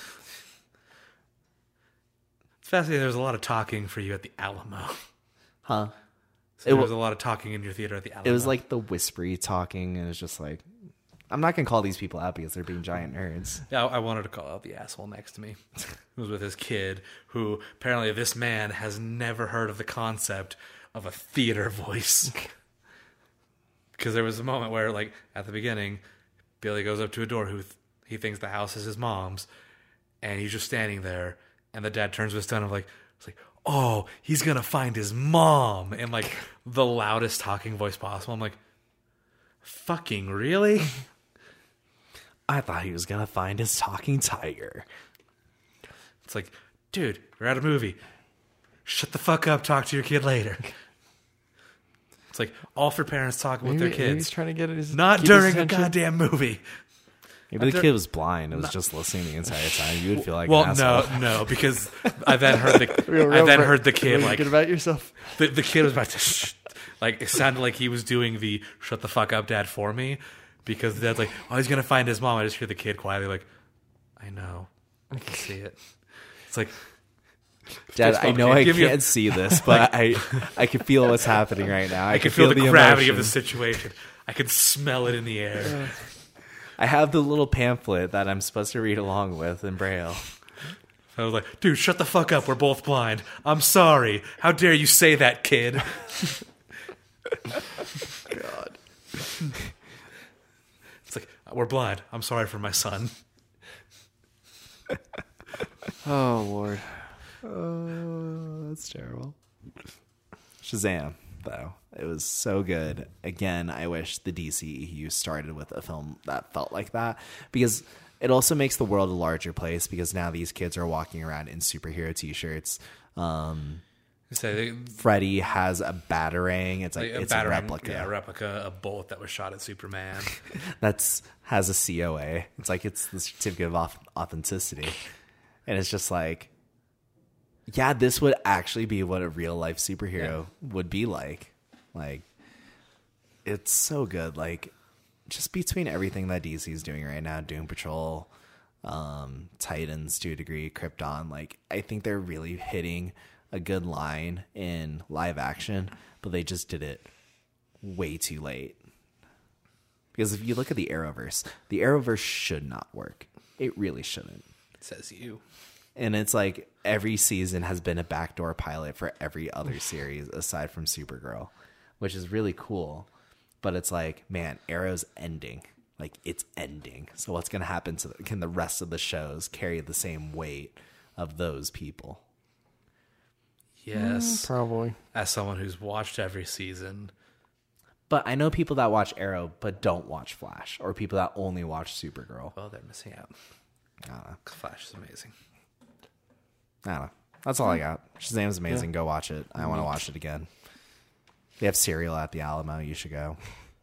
It's fascinating. There's a lot of talking for you at the Alamo. Huh? So there was a lot of talking in your theater at the Alamo. It was like the whispery talking, and it was just like, I'm not gonna call these people out because they're being giant nerds. Yeah, I wanted to call out the asshole next to me. Who was with his kid, who apparently this man has never heard of the concept of a theater voice. Because there was a moment where, like, at the beginning, Billy goes up to a door who he thinks the house is his mom's, and he's just standing there, and the dad turns to his son and it's like, oh, he's gonna find his mom in like the loudest talking voice possible. I'm like, fucking really? I thought he was gonna find his talking tiger. It's like, dude, we're at a movie. Shut the fuck up. Talk to your kid later. It's like all for parents talking with their Maybe kids. he's trying to get his Not keep his during a attention. goddamn movie. Maybe the kid was blind. It was just listening the entire time. You would feel like an Well, asshole. no, because I then heard the kid Really like good about yourself. the kid was about to like it sounded like he was doing the shut the fuck up dad for me because the dad's like, oh, he's gonna find his mom. I just hear the kid quietly like, I know, I can see it. It's like, Dad, I know I Give me a- can't see this, but I can feel what's happening right now. I can feel the gravity of the emotion. situation. I can smell it in the air. I have the little pamphlet that I'm supposed to read along with in Braille. I was like, dude, shut the fuck up. We're both blind. I'm sorry. How dare you say that, kid? God. It's like, we're blind. I'm sorry for my son. Oh Lord. Oh, that's terrible. Shazam, though. It was so good. Again, I wish the DCEU started with a film that felt like that because it also makes the world a larger place because now these kids are walking around in superhero t-shirts. Say Freddy has a batarang. It's like it's a replica. Yeah, a replica, a bullet that was shot at Superman. That's has a COA. It's like it's the certificate of authenticity. And it's just like, yeah, this would actually be what a real life superhero would be like. Like, it's so good. Like, just between everything that DC is doing right now, Doom Patrol, Titans to a degree, Krypton, like, I think they're really hitting a good line in live action, but they just did it way too late. Because if you look at the Arrowverse should not work. It really shouldn't. Says you. And it's like every season has been a backdoor pilot for every other series aside from Supergirl, which is really cool. But it's like, man, Arrow's ending. Like, it's ending. So what's going to happen to can the rest of the shows carry the same weight of those people? Yes. Probably. As someone who's watched every season. But I know people that watch Arrow but don't watch Flash, or people that only watch Supergirl. Oh, they're missing out. I don't know. Flash is amazing. I don't know. That's all I got. Shazam's amazing. Yeah. Go watch it. I want to watch it again. They have cereal at the Alamo. You should go.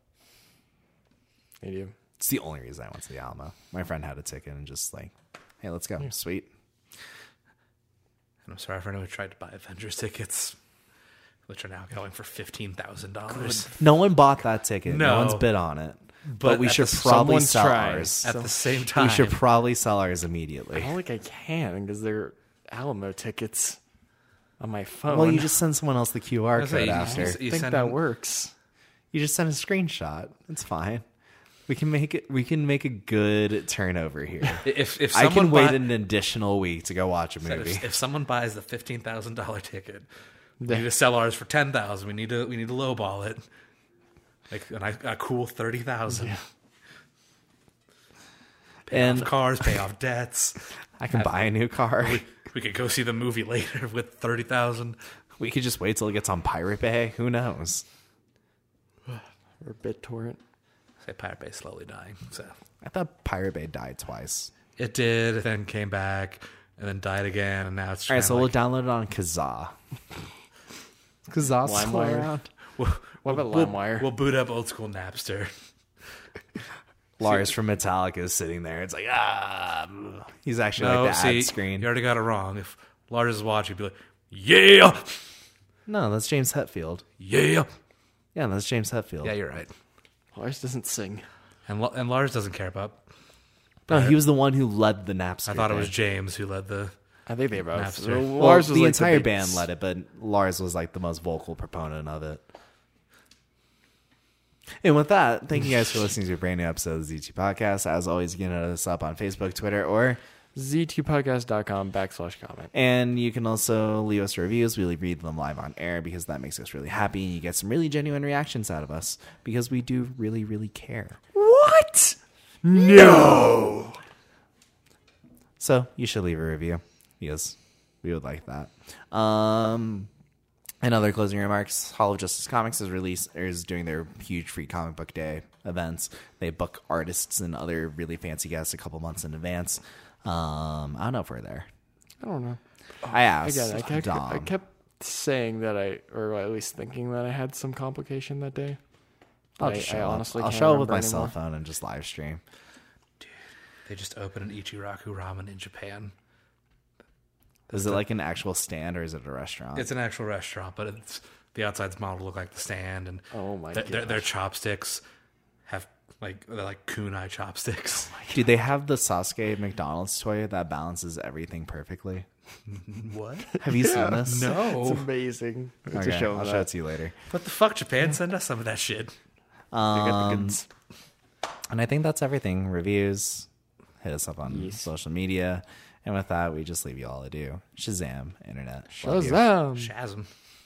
They do. It's the only reason I went to the Alamo. My friend had a ticket and just like, hey, let's go. Sweet. And I'm sorry for anyone who tried to buy Avengers tickets, which are now going for $15,000. No one bought that ticket. No No. one's bid on it. but we at should the- probably someone's sell trying. ours. At the same time, We should probably sell ours I immediately. don't think I can because they're Alamo tickets on my phone. Well, you just send someone else the QR That's what code you- after. you I think send that them- works. You just send a screenshot. It's fine. We can make it. We can make a good turnover here. if I someone can wait buy- an additional week to go watch a movie. if someone buys the $15,000 ticket, we need to sell ours for $10,000. We need to lowball it, like a cool $30,000. Pay And- off cars, pay off debts. I can buy a new car. We could go see the movie later with $30,000. We could just wait till it gets on Pirate Bay. Who knows? Or BitTorrent. Say Pirate Bay's slowly dying, so I thought Pirate Bay died twice. it did, then came back, and then died again, and now it's All right, so like, we'll download it on Kazaa. Kazaa's still LimeWire. around. What about we'll, LimeWire? we'll boot up old school Napster. Lars from Metallica is sitting there. It's like, he's actually like the ad screen. You already got it wrong. If Lars is watching, he'd be like, yeah, No, that's James Hetfield. yeah. Yeah, that's James Hetfield. Yeah, you're right. Lars doesn't sing. And Lars doesn't care about. No, he was the one who led the Napster. I thought it was thing. James who led the. I think they both. Napster. So Well, Lars was the like entire big- band led it, but Lars was like the most vocal proponent of it. And with that, thank you guys for listening to a brand new episode of the ZT Podcast. As always, you can hit us up on Facebook, Twitter, or ztpodcast.com/comment. and you can also leave us reviews. We read them live on air because that makes us really happy, and you get some really genuine reactions out of us because we do really, really care. What? No. So you should leave a review because we would like that. And other closing remarks: Hall of Justice Comics is doing their huge free comic book day events. They book artists and other really fancy guests a couple months in advance. I don't know if we're there. I don't know. I asked. Again, I Dom. kept saying that or at least thinking that I had some complication that day. I'll I just show honestly up. I'll can't show up with remember my anymore. cell phone and just live stream. They just opened an Ichiraku Ramen in Japan. Is it like an actual stand or is it a restaurant? It's an actual restaurant, but the outside's modeled to look like the stand, and Oh my their chopsticks they're like kunai chopsticks. Do they have the Sasuke McDonald's toy that balances everything perfectly? What? Have you seen this? It's No. amazing. Okay, To show I'll that. show it to you later. What the fuck, Japan? Send us some of that shit. They got the goods. And I think that's everything. Reviews, hit us up on Yes. social media. And with that, we just leave you all to do. Shazam, internet. Love you. Shazam. Shazam.